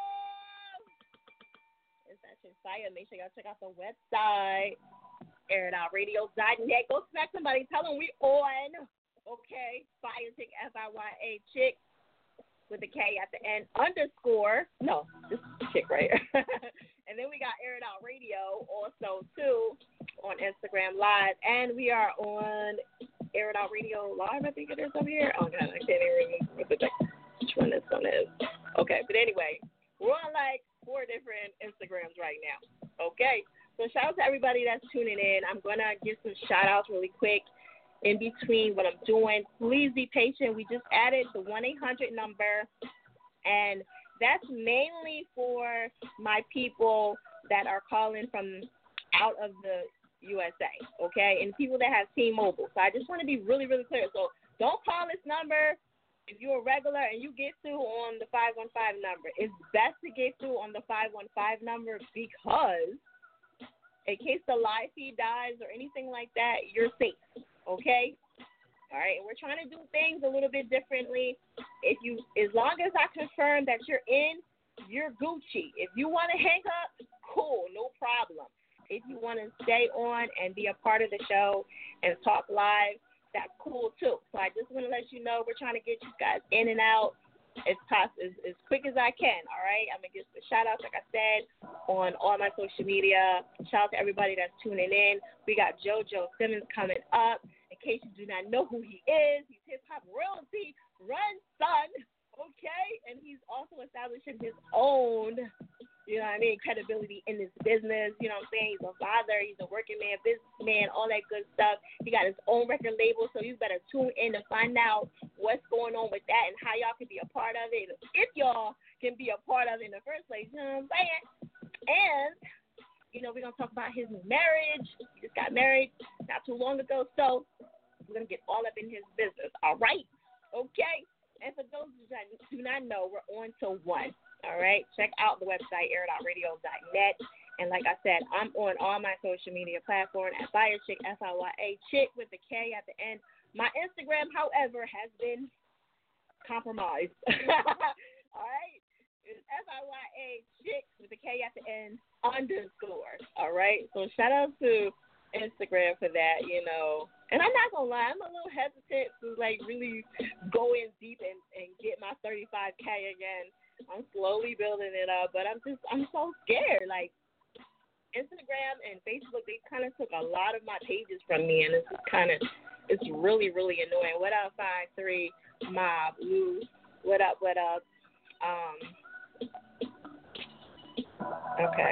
It's that shit fire. Make sure y'all check out the website, air it out radio dot net. Go smack somebody. Tell them we on. Okay, Fire Chick, F I Y A Chick, with a K at the end, underscore. No, this is the chick right here. And then we got Air It Out Radio also, too, on Instagram Live. And we are on Air It Out Radio Live, I think it is over here. Oh, God, I can't even remember which one this one is. Okay, but anyway, we're on like four different Instagrams right now. Okay, so shout out to everybody that's tuning in. I'm going to give some shout outs really quick in between what I'm doing. Please be patient. We just added the one eight hundred number, and that's mainly for my people that are calling from out of the U S A, okay, and people that have T-Mobile. So I just want to be really, really clear. So don't call this number if you're a regular and you get through on the five one five number. It's best to get through on the five one five number because in case the live feed dies or anything like that, you're safe. Okay? All right, and we're trying to do things a little bit differently. If you, as long as I confirm that you're in, you're Gucci. If you want to hang up, cool, no problem. If you want to stay on and be a part of the show and talk live, that's cool too. So I just want to let you know we're trying to get you guys in and out as fast as, as quick as I can. All right, I'm gonna give some shout outs, like I said, on all my social media. Shout out to everybody that's tuning in. We got JoJo Simmons coming up. In case you do not know who he is, he's Hip Hop Royalty Run's son. Okay, and he's also establishing his own, you know what I mean, credibility in this business. You know what I'm saying? He's a father, he's a working man, businessman, all that good stuff. He got his own record label, so you better tune in to find out what's going on with that and how y'all can be a part of it, if y'all can be a part of it in the first place. You know what I'm saying? And, you know, we're going to talk about his new marriage. He just got married not too long ago, so we're going to get all up in his business. All right? Okay? And for those who do not know, we're on to one. All right? Check out the website, air dot radio dot net. And like I said, I'm on all my social media platforms at Fire Chick, F I Y A, Chick with the K at the end. My Instagram, however, has been compromised. All right? It's F I Y A, Chick with the K at the end, underscore. All right? So shout out to Instagram for that, you know. And I'm not gonna lie, I'm a little hesitant to like really go in deep and, and get my thirty-five K again. I'm slowly building it up, but I'm just I'm so scared. Like Instagram and Facebook, they kind of took a lot of my pages from me, and it's kind of it's really really annoying. What up, five three Mob Lou? What up? What up? Um. Okay.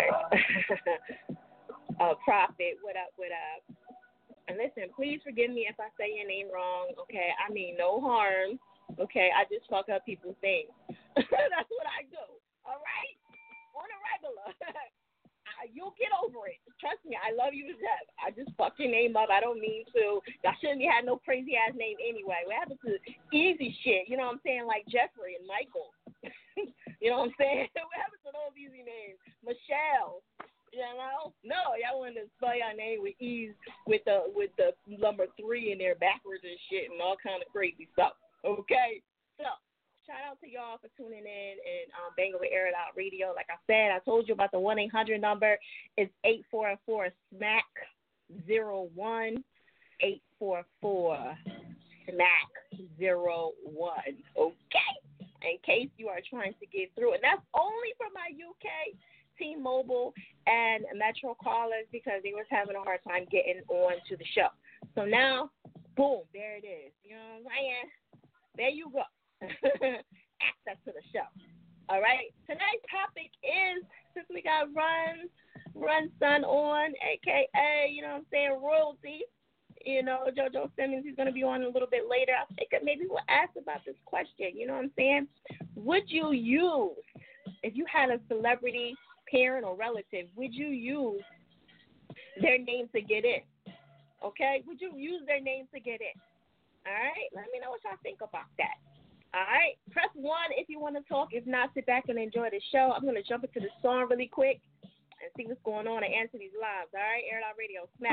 uh, Prophet. What up? What up? And listen, please forgive me if I say your name wrong, okay? I mean no harm, okay? I just fuck up people's names. That's what I do, all right? On a regular. I, you'll get over it. Trust me, I love you to death. I just fuck your name up. I don't mean to. I shouldn't have had no crazy-ass name anyway. What happened to easy shit, you know what I'm saying, like Jeffrey and Michael? You know what I'm saying? What happened to those easy names? Michelle. You know, no, y'all want to spell your name with ease with the with the number three in there backwards and shit and all kind of crazy stuff. Okay, so shout out to y'all for tuning in and um, banging with Air It Out Radio. Like I said, I told you about the one eight hundred number. It's eight four four smack zero one eight four four smack zero one. Okay, in case you are trying to get through, and that's only for my U K. T-Mobile and Metro callers because they was having a hard time getting on to the show. So now, boom, there it is. You know what I'm saying? There you go. Access to the show. All right. Tonight's topic is, since we got Run, Run Son on, a k a, you know what I'm saying, royalty. You know, JoJo Simmons, he's going to be on a little bit later. I think maybe we'll ask about this question. You know what I'm saying? Would you use, if you had a celebrity parent or relative, would you use their name to get in? Okay? Would you use their name to get in? All right? Let me know what y'all think about that. All right? Press one if you want to talk. If not, sit back and enjoy the show. I'm going to jump into the song really quick and see what's going on and answer these lives. All right? Air It Out Radio. Smack.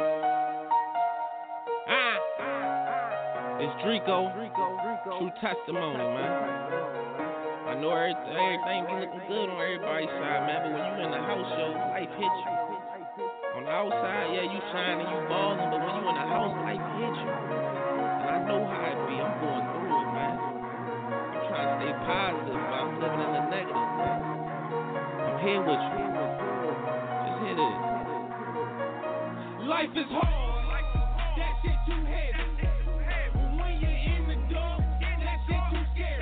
Ah, ah, ah. It's Drico. Drico. Drico. True testimony, man. I know everything, everything be looking good on everybody's side, man, but when you in the house, yo, life hits you. On the outside, yeah, you shining, you balling, but when you in the house, life hits you. And I know how it be. I'm going through it, man. I'm trying to stay positive, but I'm living in the negative, man. I'm here with you. Just hit it. Life is hard. That shit too heavy. But when you're in the dark, that shit too scary.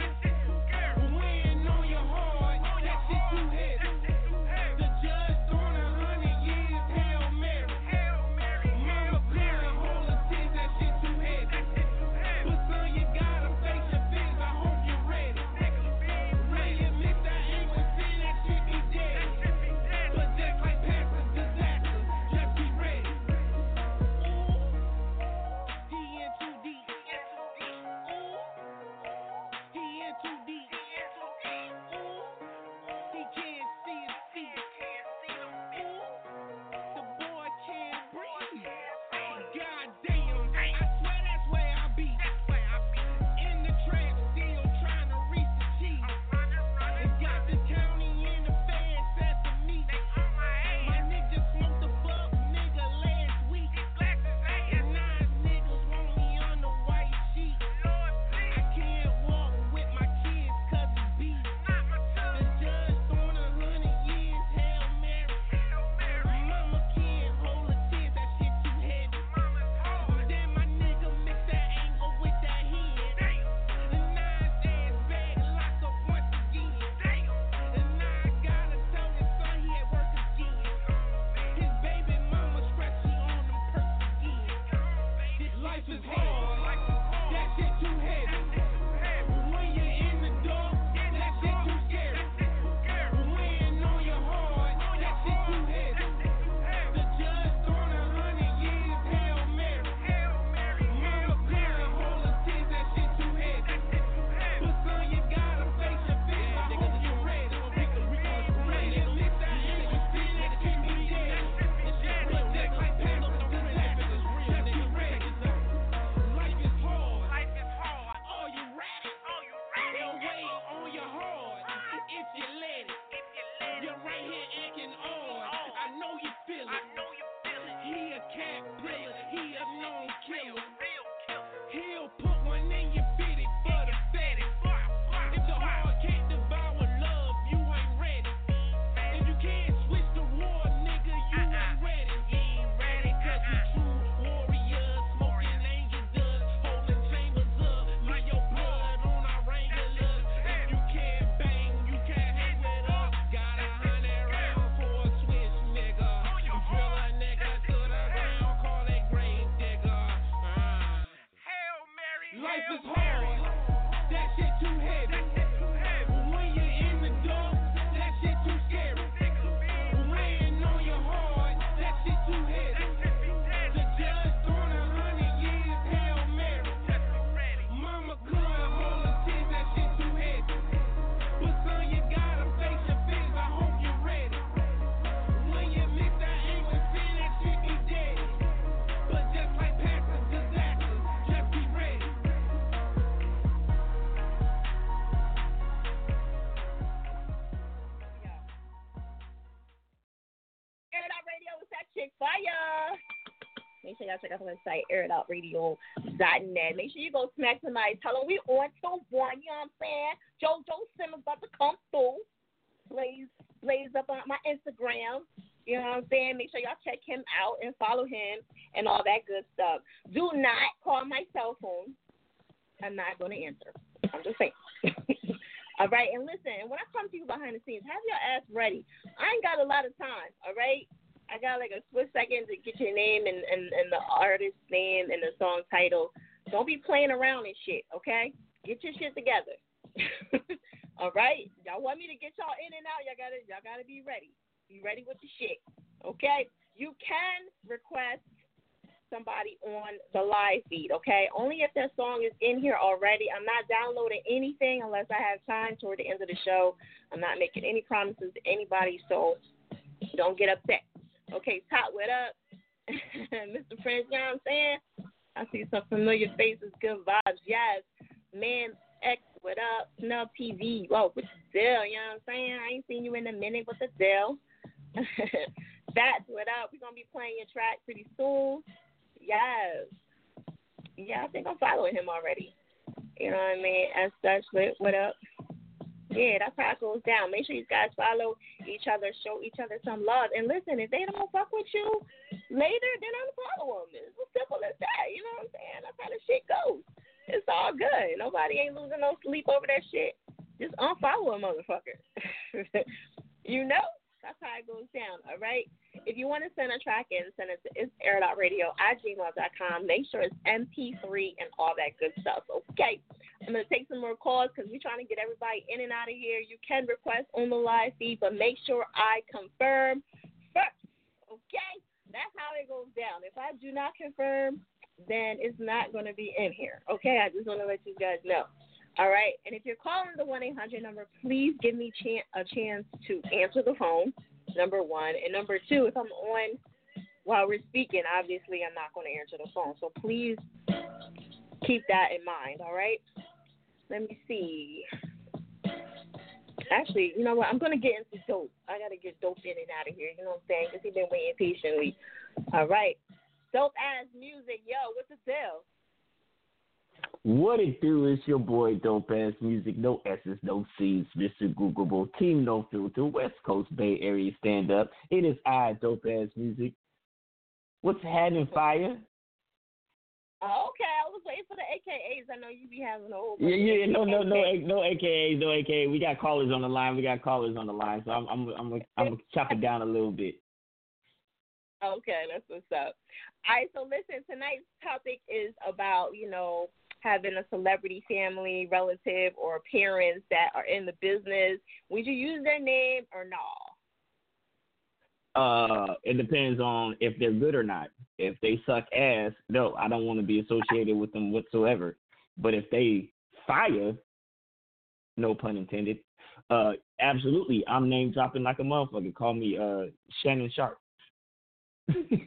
Life is hard. That shit too heavy. When you're in the dark, that shit too scary. When on your heart, that shit too heavy. The judge throwing a hundred years, Hail Mary. Mama crying, hold her tears, that shit too heavy. But son, you gotta face your fears. I hope you're ready. When you miss that shit, you see that shit be dead. But just like Panther, just be ready. Life is hard. Are you ready? They'll wait on your heart if you let it. You're right here acting odd. I know you feel it. He a cat player. He a known killer. He'll put one in your fitted for the fetish. If the heart can't devour love, you ain't ready. If you can't switch the war, nigga, you ain't ready. You ain't ready 'cause we true warriors, smoking angel dust, holding chambers up, leave your blood on our regulars. If you can't bang, you can't hang with us. Got a hundred rounds for a switch, nigga. You drill a nigga to the ground, call that grave digger. Uh. Life is hard. That shit too heavy. When you're in the dark, that shit too scary. When on your heart, that shit too heavy. The judge throwing a hundred years, Hail Mary. Mama crying, hold her tears, that shit too heavy. But son, you gotta face your fears. I hope you're ready. When you miss that anger, see that shit be dead. But just like Panther, disasters, just be ready. Air It Out Radio is that chick fire. Make sure y'all check out the website, air it out radio dot net. Make sure you go smack somebody. Tell them we on to one. You know what I'm saying? JoJo Simmons about to come through. Blaze, blaze up on my Instagram. You know what I'm saying? Make sure y'all check him out and follow him and all that good stuff. Do not call my cell phone. I'm not going to answer. I'm just saying. All right, and listen, when I come to you behind the scenes, have your ass ready. I ain't got a lot of time, all right? I got like a split second to get your name and, and, and the artist's name and the song title. Don't be playing around and shit, okay? Get your shit together. All right? Y'all want me to get y'all in and out, y'all gotta y'all gotta be ready. Be ready with the shit, okay? You can request somebody on the live feed, okay? Only if their song is in here already. I'm not downloading anything unless I have time toward the end of the show. I'm not making any promises to anybody, so don't get upset. Okay, Top, what up? Mister Prince, you know what I'm saying? I see some familiar faces, good vibes. Yes. Man X, what up? Snub T V. Whoa, what's the deal? You know what I'm saying? I ain't seen you in a minute. What's the deal? That's what up. We're going to be playing your track pretty soon. Yes. Yeah, I think I'm following him already. You know what I mean? As such, what, what up? Yeah, that's how it goes down. Make sure you guys follow each other, show each other some love. And listen, if they don't fuck with you later, then unfollow them. It's as simple as that. You know what I'm saying? That's how the shit goes. It's all good. Nobody ain't losing no sleep over that shit. Just unfollow a motherfucker. You know? That's how it goes down, all right? If you want to send a track in, send it to it's air dot radio at gmail dot com. Make sure it's M P three and all that good stuff, okay? I'm going to take some more calls because we're trying to get everybody in and out of here. You can request on the live feed, but make sure I confirm first, okay? That's how it goes down. If I do not confirm, then it's not going to be in here, okay? I just want to let you guys know. All right, and if you're calling the one eight hundred number, please give me ch- a chance to answer the phone, number one. And number two, if I'm on while we're speaking, obviously I'm not going to answer the phone. So please keep that in mind, all right? Let me see. Actually, you know what? I'm going to get into dope. I got to get dope in and out of here, you know what I'm saying? Because he's been waiting patiently. All right. Dope-ass music. Yo, what's the deal? What it do is your boy Dope Ass Music, no S's, no C's, Mister Googleable, Team No Filter, West Coast Bay Area stand up. It is I, Dope Ass Music. What's happening, fire? Oh, okay, I was waiting for the A K As. I know you be having a whole Yeah, yeah, no, no, no, no A K As, no A K As. We got callers on the line. We got callers on the line. So I'm, I'm, I'm, I'm, I'm gonna chop it down a little bit. Okay, that's what's up. All right, so listen, tonight's topic is about, you know, having a celebrity family, relative, or parents that are in the business. Would you use their name or no? Uh, it depends on if they're good or not. If they suck ass, no, I don't want to be associated with them whatsoever. But if they fire, no pun intended, uh, absolutely, I'm name dropping like a motherfucker. Call me uh, Shannon Sharp. Okay.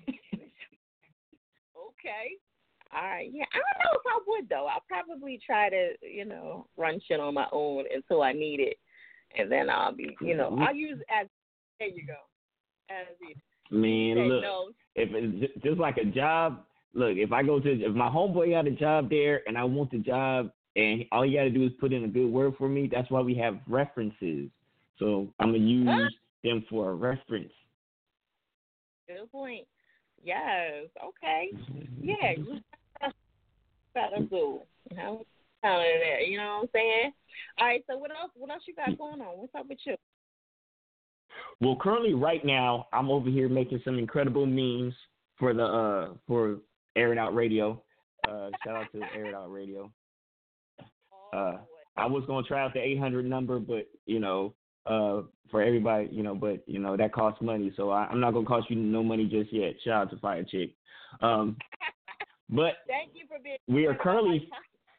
All right. Yeah, I don't know if I would, though. I'll probably try to, you know, run shit on my own until I need it. And then I'll be, you know, I'll use as, there you go. As it. Man, Say look, no. if it's just like a job, look, if I go to, if my homeboy got a job there and I want the job and all you got to do is put in a good word for me, that's why we have references. So I'm going to use huh? them for a reference. Good point. Yes. Okay. Yeah. Better do. You know, there. You know what I'm saying? All right. So what else? What else you got going on? What's up with you? Well, currently, right now, I'm over here making some incredible memes for the uh for Air It Out Radio. Uh, shout out to Air It Out Radio. Uh, I was gonna try out the eight hundred number, but you know, uh, for everybody, you know, but you know that costs money, so I, I'm not gonna cost you no money just yet. Shout out to Fire Chick. Um, but thank you for being. We are currently.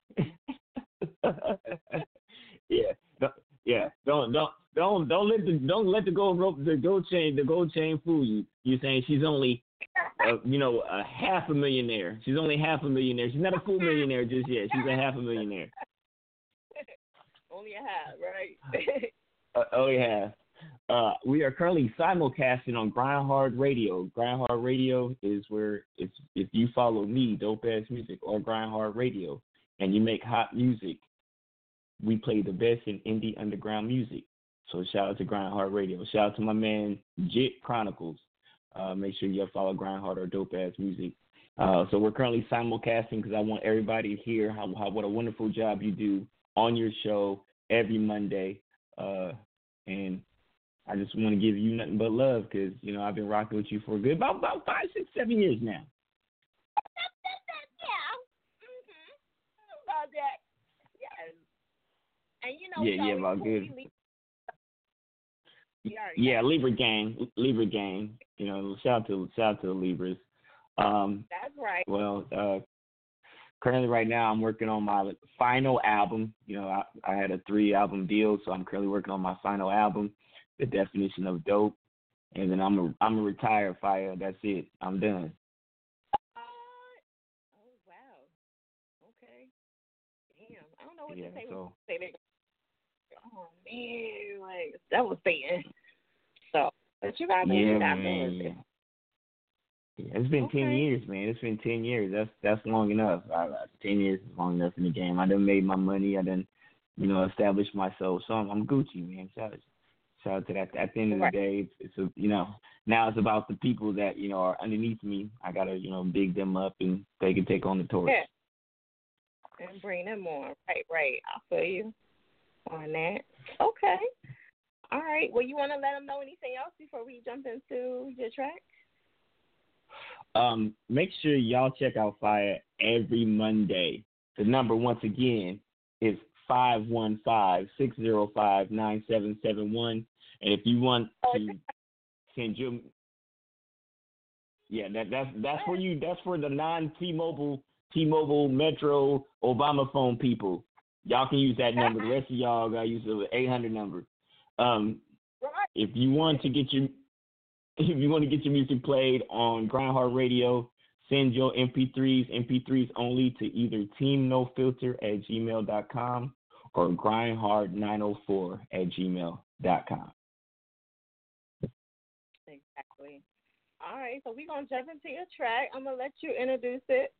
yeah, don't, yeah. Don't don't don't don't let the don't let the gold rope the gold chain the gold chain fool you. You're saying she's only. Uh, you know, a half a millionaire. She's only half a millionaire. She's not a full millionaire just yet. She's a half a millionaire. Only a half, right? uh, only half. Uh, we are currently simulcasting on Grind Hard Radio. Grind Hard Radio is where it's if you follow me, Dope Ass Music, or Grind Hard Radio, and you make hot music, we play the best in indie underground music. So shout out to Grind Hard Radio. Shout out to my man Jit Chronicles. Uh, make sure you follow Grind Hard or Dope Ass Music. Uh, so we're currently simulcasting because I want everybody to hear how, how what a wonderful job you do on your show every Monday. Uh, and I just want to give you nothing but love because, you know, I've been rocking with you for a good about, about five, six, seven years now. Yeah. Mm-hmm. About that. Yes. And, you know, yeah, so yeah, about good. Leave- Yeah, Libra gang, Libra gang. You know, shout out to shout out to the Libras. Um, That's right. Well, uh, currently right now I'm working on my final album. You know, I, I had a three album deal, so I'm currently working on my final album, The Definition of Dope, and then I'm a I'm a retired Fire. That's it. I'm done. Oh wow. Okay. Damn. I don't know what yeah, to say. So, say that. Oh man, like that was saying. So, but you got to yeah, you man. man. Yeah. Yeah, it's been okay. ten years, man. It's been ten years. That's that's long enough. I, I, ten years is long enough in the game. I done made my money. I done, you know, established myself. So I'm, I'm Gucci, man. Shout out, shout out to that. At the end of the day, it's, it's a, you know, now it's about the people that you know are underneath me. I gotta, you know, big them up and they can take on the torch. Yeah. And bring them on. Right, right. I feel you on that. Okay. All right. Well, you want to let them know anything else before we jump into your track? Um, make sure y'all check out Fire every Monday. The number, once again, is five one five, six zero five, nine seven seven one. And if you want to send your yeah, that that's that's for you. That's for the non T-Mobile, T-Mobile, Metro, Obama phone people. Y'all can use that number. The rest of y'all gotta use the eight hundred number. Um, if you want to get your If you want to get your music played on Grind Hard Radio, send your M P threes, M P threes only, to either team no filter at gmail dot com or grindhard nine oh four at gmail dot com. Exactly. All right, so we're going to jump into your track. I'm going to let you introduce it.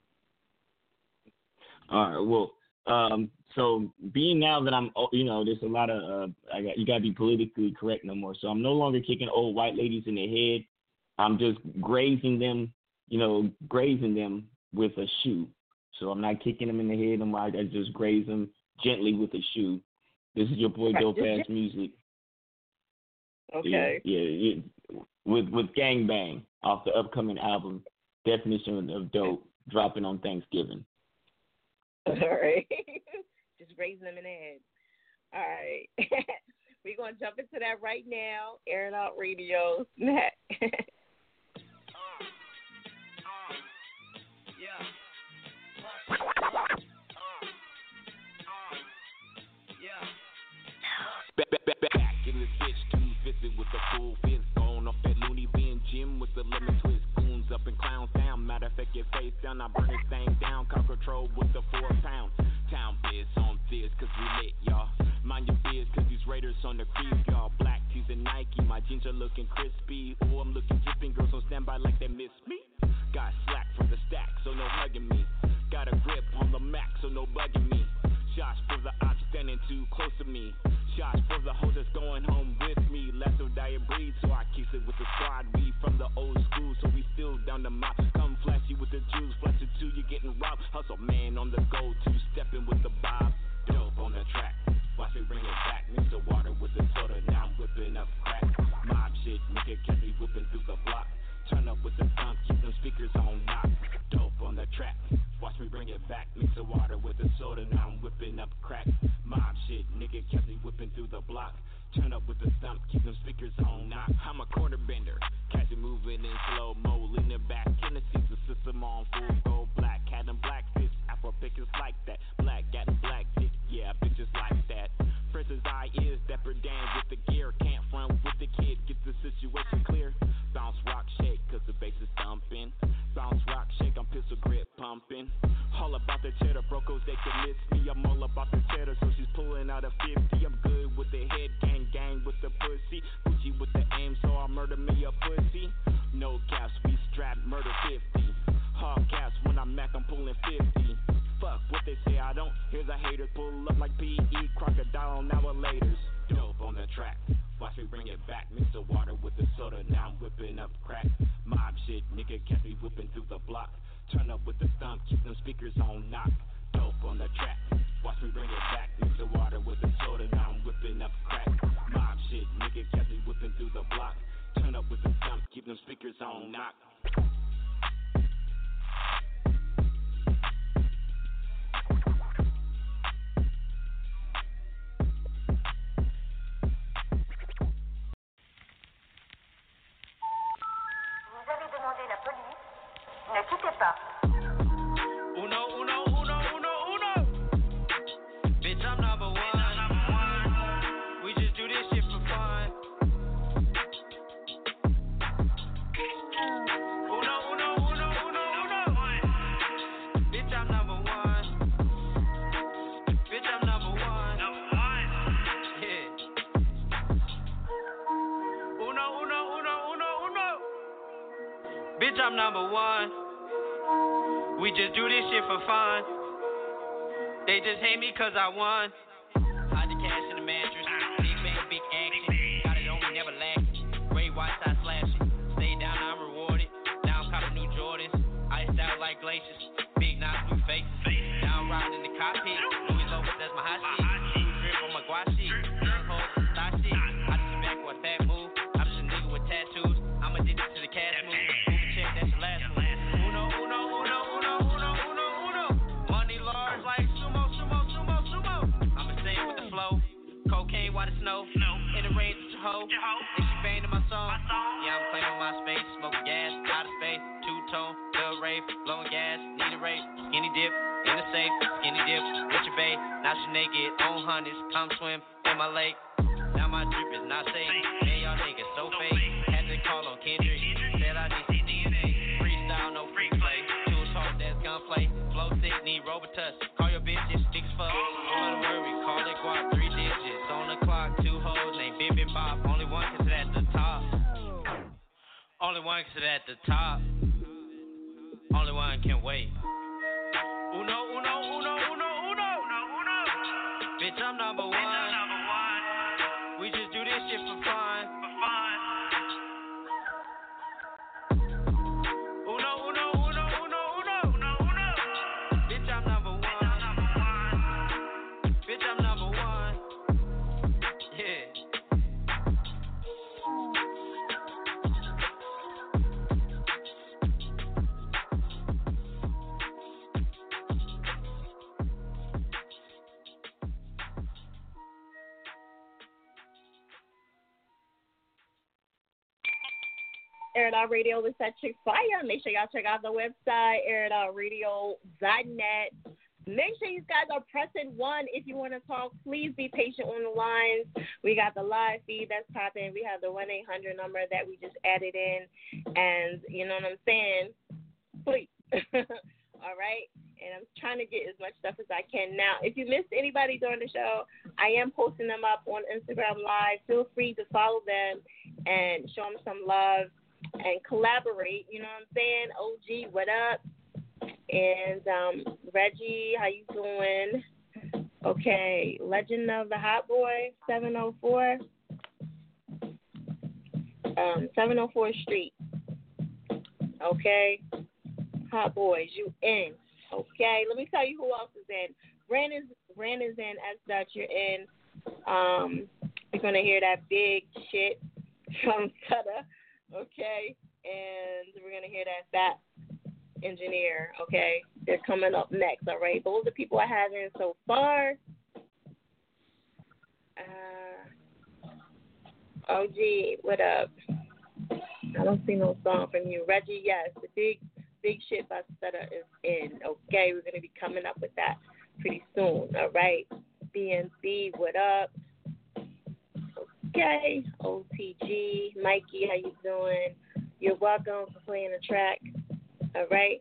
All right, well, um, so being now that I'm, you know, there's a lot of, uh, I got, you got to be politically correct no more. So I'm no longer kicking old white ladies in the head. I'm just grazing them, you know, grazing them with a shoe. So I'm not kicking them in the head. I'm, I just graze them gently with a shoe. This is your boy, Dope Ass Music. Okay. Yeah, yeah, yeah. with with Gangbang off the upcoming album Definition of Dope dropping on Thanksgiving. All right. Just raising them in the head. All right. We're going to jump into that right now. Air It Out Radio. Back, back, back, back in this bitch to visit with the full fist. Going off that loony bin gym with the lemon twist. Goons up and clowns down. Matter of fact, get face down. I burn this thing down. Car control with the four pound. Town biz on this, cause we lit, y'all. Mind your biz, cause these raiders on the creep, y'all. Black tees and Nike. My jeans are looking crispy. Oh, I'm looking dripping. Girls on standby like they miss me. Got slack from the stack, so no hugging me. Got a grip on the Mac, so no bugging me. Shots for the ops standing too close to me. Shots for the hoes that's going home with me. Less of dire breed, so I keep it with the squad. We from the old school, so we still down the mop. Come flashy with the juice, flash it too, you're getting robbed. Hustle man on the go, two stepping with the bob. Dope on the track, watch me bring it back. Mix the water with the soda, now I'm whipping up crack. Mob shit, nigga catch me whipping through the block. Turn up with the thump, keep them speakers on knock. Dope on the track, watch me bring it back. Mix the water with the soda, now I'm whipping up crack. Mob shit, nigga catch me whipping through the block. Turn up with the thump, keep them speakers on knock. I'm a corner bender, catch it moving in slow mo. Leaning back in the seats, the system on full gold black. Had them black fish, Afro pickers like that. Black got them black dick, yeah, bitches like that. Princess eye is dapper Dan with the gear. Can't front with the kid, get the situation clear. Bounce, rock, shake, cause the bass is thumping. Bounce, rock, shake, I'm pistol grip pumping. All about the cheddar, brocos, they can miss me. I'm all about the cheddar, so she's pulling out a fifty. I'm good with the head, gang, gang with the pussy. Gucci with the aim, so I'll murder me a pussy. No caps, we strapped, murder fifty. Hard caps, when I'm Mac, I'm pulling fifty. Fuck what they say, I don't hear the haters pull up like P E, crocodile on our laters. Dope on the track, watch me bring it back. Mix the water with the soda, now I'm whipping up crack. Mob shit, nigga catch me whipping through the block. Turn up with the thump, keep them speakers on knock. Dope on the track, watch me bring it back. Mix the water with the soda, now I'm whipping up crack. Mob shit, nigga catch me whipping through the block. Turn up with the thump, keep them speakers on knock. Ne quittez pas. Uno, uno, uno, uno, uno. Bitch, I'm number one. We just do this shit for fun. Uno, uno, uno, uno, uno. Bitch, I'm number one. Bitch, I'm number one. Number one. Yeah. Uno, uno, uno, uno, uno. Bitch, I'm number one. We just do this shit for fun. They just hate me cause I won. Hide the cash in the mattress. Big bang, big action. Got it on me, never lacking. Gray white side slashing. Stay down, I'm rewarded. Now I'm copping new Jordans. Iced out like glaciers. Big knots, blue faces. Now I'm riding in the cockpit. Louis Lopez, that's my hot shit. Blue drip on my guac shit. Young hoes, thigh shit. I just sit back with a fat move. I'm just a nigga with tattoos. I'm addicted to the cash move. Move a check, that's your last move. Uno, uno, uno, uno, uno, uno, uno. Money large like sumo, sumo, sumo, sumo. I'ma stay with the flow. Cocaine, white as snow. In the range with your hoe. And she banging my song. Yeah, I'm claiming my space. Smoking gas, out of space. Two-tone, little rave. Blowing gas, need a rape. Skinny dip, in the safe. Skinny dip, with your bae. Now she naked, on hundreds. Come swim in my lake. Now my drip is not safe. Man, y'all niggas so fake. Had to call on Kendrick. Said I need some D N A. Freestyle, no free play. Two talk, that's gunplay. Flow sick, need Robitussin. Call your bitch if sticks fuck. Don't worry, call it guap. Three digits on the clock. Two hoes named Bib and Bob. Only one can sit at the top. Only one can sit at the top. Only one can wait. Uno, uno, uno, uno, uno, uno, uno. Bitch, I'm number one. Bitch, I'm number one. We just do this shit for fun. For fun. Uno, uno, uno, uno, uno, uno, uno. Bitch, I'm number one. Bitch, I'm number one. Bitch, I'm number one. Yeah. Air It Out Radio with that chick fire. Make sure y'all check out the website, air it out radio dot net. Make sure you guys are pressing one if you want to talk. Please be patient on the lines. We got the live feed that's popping. We have the one eight hundred number that we just added in. And you know what I'm saying? Please. All right? And I'm trying to get as much stuff as I can. Now, if you missed anybody during the show, I am posting them up on Instagram Live. Feel free to follow them and show them some love and collaborate. You know what I'm saying? O G, what up? And um, Reggie, how you doing? Okay, Legend of the Hot Boy, seven oh four. Um, seven oh four Street. Okay, Hot Boys, you in. Okay, let me tell you who else is in. Ren is, Ren is in, S Dutch, you're in. Um, you're going to hear that big shit from Sutter. Okay, and we're going to hear that fat engineer, okay? They're coming up next, all right? Those are the people I have in so far. Uh, O G, what up? I don't see no song from you. Reggie, yes, the big, big shit by Sutter is in, okay? We're going to be coming up with that pretty soon, all right? B N C, what up? Okay, O T G, Mikey, how you doing? You're welcome for playing the track. All right.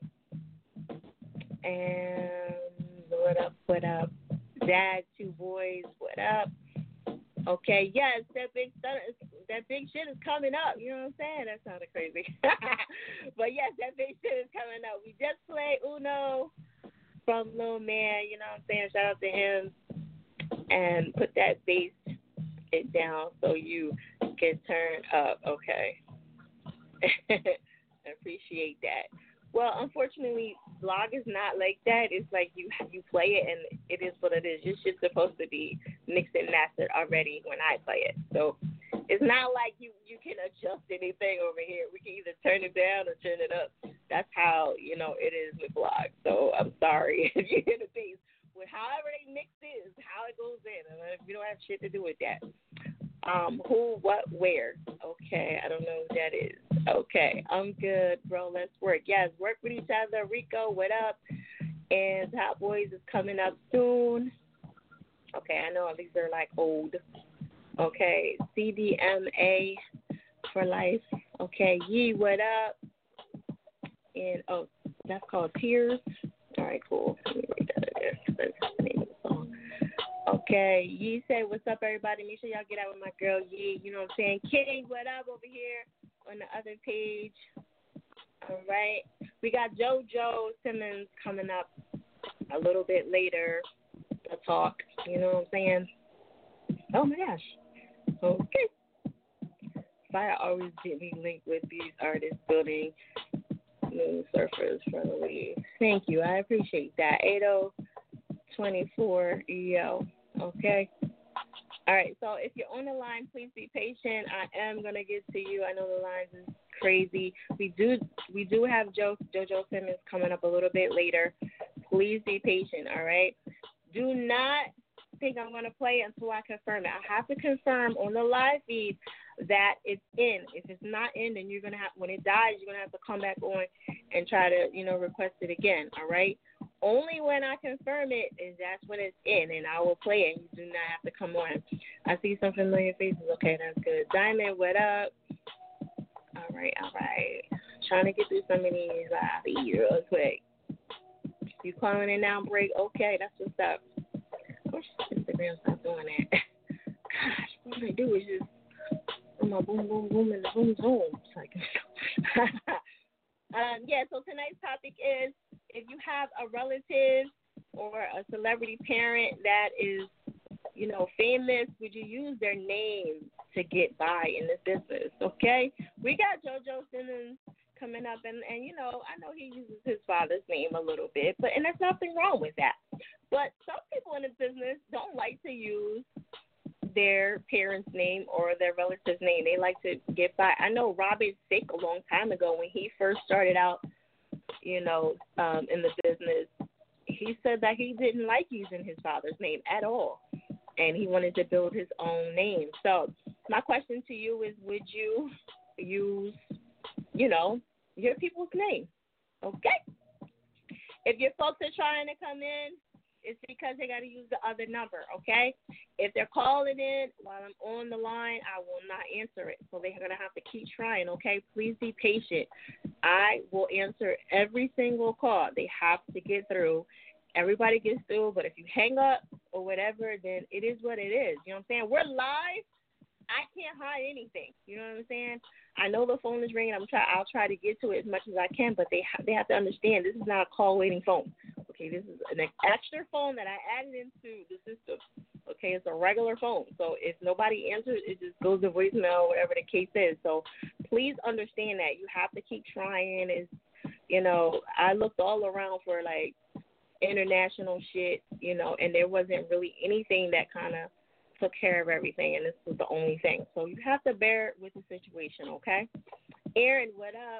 And what up, what up? Dad, two boys, what up? Okay, yes, that big that big shit is coming up. You know what I'm saying? That sounded crazy. But yes, that big shit is coming up. We just played Uno from Lil Man, you know what I'm saying? Shout out to him. And put that bass it down so you can turn up, okay? I appreciate that. Well, unfortunately, blog is not like that. It's like you you play it, and it is what it is. Your shit's supposed to be mixed and mastered already when I play it. So it's not like you, you can adjust anything over here. We can either turn it down or turn it up. That's how, you know, it is with blog. So I'm sorry if you hear the bass. With however they mix it is how it goes in. And we don't have shit to do with that. Um, who, what, where? Okay, I don't know who that is. Okay, I'm good, bro. Let's work. Yes, work with each other. Rico, what up? And Hot Boys is coming up soon. Okay, I know these are like old. Okay, C D M A for life. Okay, Yee, what up? And oh, that's called Tears. All right, cool. Let me read that in there. That's the name of the song. Okay, Yee say, what's up, everybody? Make sure y'all get out with my girl Yee. You know what I'm saying? King, what up over here on the other page? All right. We got JoJo Simmons coming up a little bit later to talk. You know what I'm saying? Oh, my gosh. Okay. Fire always get me linked with these artists building new surfers friendly. Thank you. I appreciate that. eight oh twenty-four yo. Okay. All right. So if you're on the line, please be patient. I am gonna get to you. I know the lines is crazy. We do we do have Joe JoJo Simmons coming up a little bit later. Please be patient. All right. Do not think I'm gonna play until I confirm it. I have to confirm on the live feed that it's in. If it's not in, then you're gonna have, when it dies, you're gonna have to come back on and try to, you know, request it again. All right. Only when I confirm it is that's when it's in, and I will play it. You do not have to come on. I see some familiar faces. Okay, that's good. Diamond, what up? All right, all right. Trying to get through some of these live feeds real quick. You calling it now, break? Okay, that's what's up. I wish Instagram stopped doing that. Gosh, what I do is just on my boom, boom, boom, and the boom, boom. It's like, um, yeah, so tonight's topic is if you have a relative or a celebrity parent that is, you know, famous, would you use their name to get by in this business? Okay? We got JoJo Simmons coming up, and, and you know, I know he uses his father's name a little bit, but and there's nothing wrong with that. But some people in the business don't like to use their parents' name or their relative's name. They like to get by. I know Robert Sick a long time ago when he first started out, you know, um, in the business, he said that he didn't like using his father's name at all, and he wanted to build his own name. So my question to you is, would you use you know, your people's name. Okay? If your folks are trying to come in, it's because they got to use the other number, okay? If they're calling in while I'm on the line, I will not answer it. So they're going to have to keep trying, okay? Please be patient. I will answer every single call. They have to get through. Everybody gets through, but if you hang up or whatever, then it is what it is. You know what I'm saying? We're live. I can't hide anything. You know what I'm saying? I know the phone is ringing. I'm try. I'll try to get to it as much as I can, but they ha- they have to understand this is not a call waiting phone. Okay, this is an extra phone that I added into the system. Okay, it's a regular phone. So if nobody answers, it just goes to voicemail, whatever the case is. So please understand that you have to keep trying. Is you know, I looked all around for like international shit, you know, and there wasn't really anything that kind of took care of everything, and this was the only thing. So you have to bear with the situation, okay? Aaron, what up?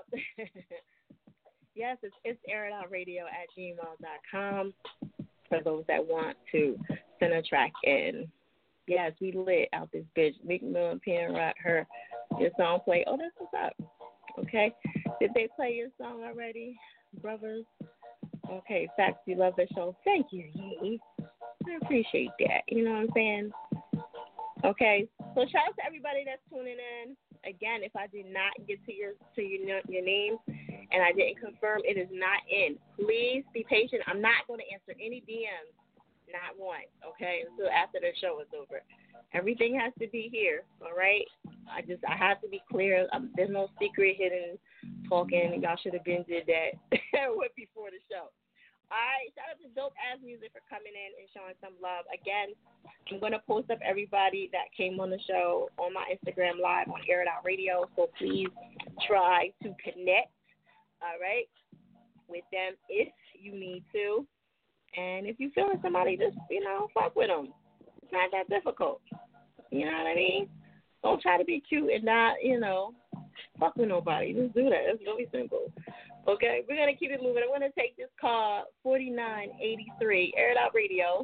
Yes, it's, it's aaron.radio at gmail dot com for those that want to send a track in. Yes, we lit out this bitch. Meek Mill and P N Rock, her, your song play. Oh, that's what's up. Okay. Did they play your song already, brothers? Okay, facts, you love the show. Thank you, Yee. I appreciate that. You know what I'm saying? Okay, so shout out to everybody that's tuning in. Again, if I did not get to your to your your name and I didn't confirm, it is not in. Please be patient. I'm not going to answer any D Ms, not one. Okay, until after the show is over. Everything has to be here. All right. I just I have to be clear. Um, there's no secret hidden talking. Y'all should have been did that before the show. All right, shout out to Dope Ass Music for coming in and showing some love. Again, I'm going to post up everybody that came on the show on my Instagram Live on Air It Out Radio, so please try to connect, all right, with them if you need to. And if you feel like somebody, just, you know, fuck with them. It's not that difficult. You know what I mean? Don't try to be cute and not, you know, fuck with nobody. Just do that. It's really simple. Okay, we're going to keep it moving. I'm going to take this call, forty-nine eighty-three, Air It Out Radio.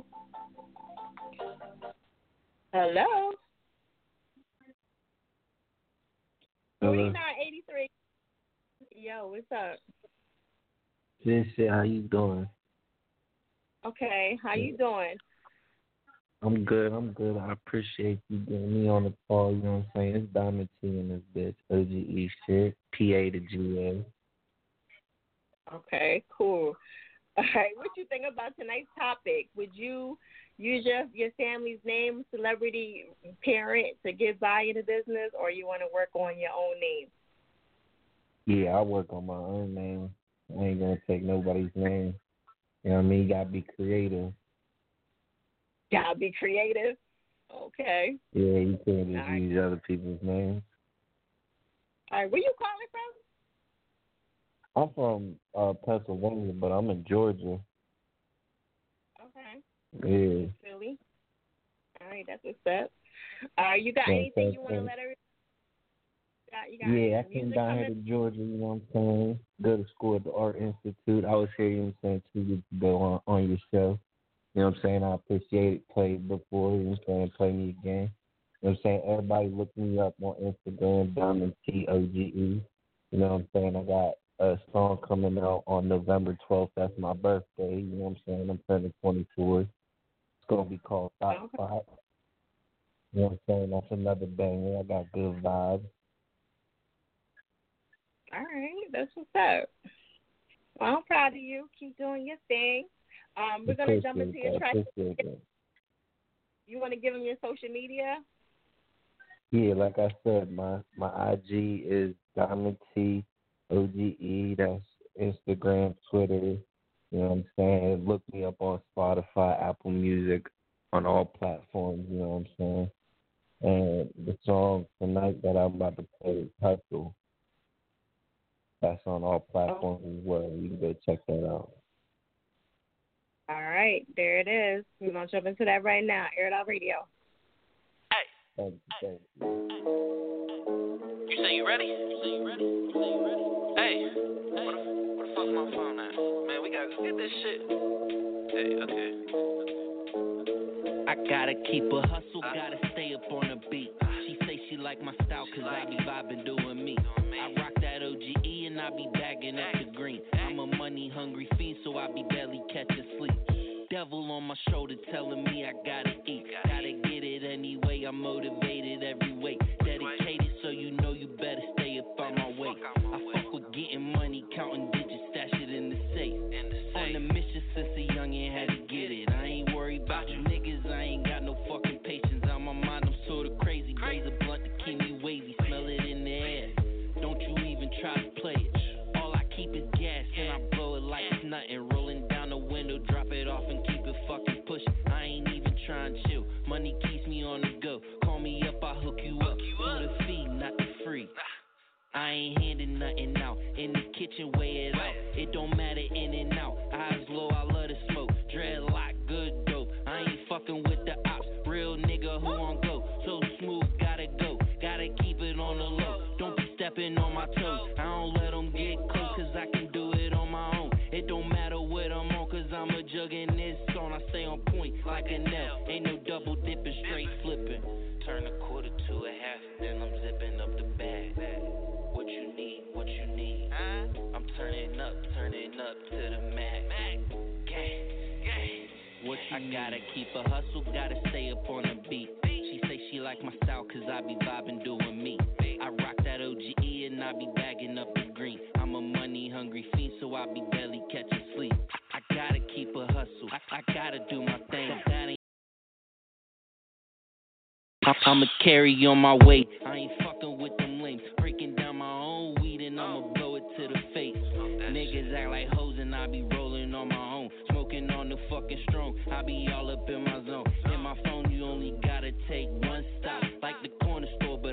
Hello? forty-nine eighty-three. Yo, what's up? Good shit, how you doing? Okay, how you doing? I'm good, I'm good. I appreciate you getting me on the call, you know what I'm saying? It's Diamond T in this bitch, O G E shit, P A to G A. Okay, cool. All right, what you think about tonight's topic? Would you use your your family's name, celebrity parent, to get by in the business, or you want to work on your own name? Yeah, I work on my own name. I ain't gonna take nobody's name. You know what I mean? You gotta be creative. Gotta be creative. Okay. Yeah, you can't just All right. use other people's names. All right, where you calling from? I'm from uh, Pennsylvania, but I'm in Georgia. Okay. Yeah. Philly. All right, that's what's up. Uh, you got Yeah, anything that's you want to it. let her? Got, you got Yeah, I music came down here to coming? Georgia, you know what I'm saying? Go to school at the Art Institute. I was here, you know what I'm saying, two weeks ago on, on your show. You know what I'm saying? I appreciate it. Played before, you know what I'm saying? Play me again. You know what I'm saying? Everybody look me up on Instagram, Diamond T O G E. You know what I'm saying? I got a song coming out on November twelfth. That's my birthday. You know what I'm saying? I'm turning twenty-four. It's going to be called Top Spot. You know what I'm saying? That's another banger. I got good vibes. All right, that's what's up. Well, I'm proud of you. Keep doing your thing. Um, we're gonna jump into your track. You want to give them your social media? Yeah, like I said, my my I G is Diamond T O G E. That's Instagram, Twitter. You know what I'm saying? Look me up on Spotify, Apple Music, on all platforms. You know what I'm saying? And the song tonight that I'm about to play is Hustle. That's on all platforms as well. You can go check that out. All right, there it is. We're gonna jump into that right now. Air It Out Radio. Thank you, thank you. You say you ready? You say you ready? You say you ready? Hey, where the, where the fuck my phone at? Man, we gotta go get this shit. Hey, okay. I gotta keep a hustle, gotta stay up on the beat. She say she like my style cause I be vibing doing me. I rock that O G E, and I be bagging up the green. I'm a money hungry fiend, so I be barely catching sleep. Devil on my shoulder telling me I gotta eat. Gotta get it anyway, I'm motivated every way. Dedicated, so you know you better stay up on my way. I fuck with getting money, counting digits, stash it in the safe. On a mission since a youngin' had to get it. I ain't worried about you niggas, I ain't got no fucking patience. On my mind, I'm sorta crazy. Blaze a blunt to keep me wavy, smell it in the air. Don't you even try to play it. All I keep is gas and I blow it like it's nothing. Rolling down the window, drop it off and keep it fucking pushing. I ain't even trying to chill. Money keeps me on the go. Call me up, I hook you up. For the fee, not the free. I ain't handing nothing out. In the kitchen, weigh it out. It don't matter in and out. Eyes low, I love the smoke. Dreadlock, good dope. I ain't fucking with the ops. Real nigga who on go. So smooth, gotta go. Gotta keep it on the low. Don't be stepping on my toes. I don't let them get close, cause I can do it on my own. It don't matter what I'm on, cause I'm a jug in this song. I stay on point like a nail. Ain't no double dipping, straight flipping. Turn a quarter to a half, then I'm zipping up the bag. What you need, what you need. I'm turning up, turning up to the max. Gang, gang. What you I need? Gotta keep a hustle, gotta stay up on the beat. She say she like my style, cause I be vibing doing me. I rock that O G E and I be bagging up the green. I'm a money hungry fiend, so I be barely catching sleep. I gotta keep a hustle, I, I gotta do my thing. That ain't I'ma carry on my way. I ain't fucking with them lames. Breaking down my own weed and I'ma blow it to the face. Niggas act like hoes and I be rolling on my own. Smoking on the fucking strong. I be all up in my zone. In my phone, you only gotta take one stop. Like the corner store, but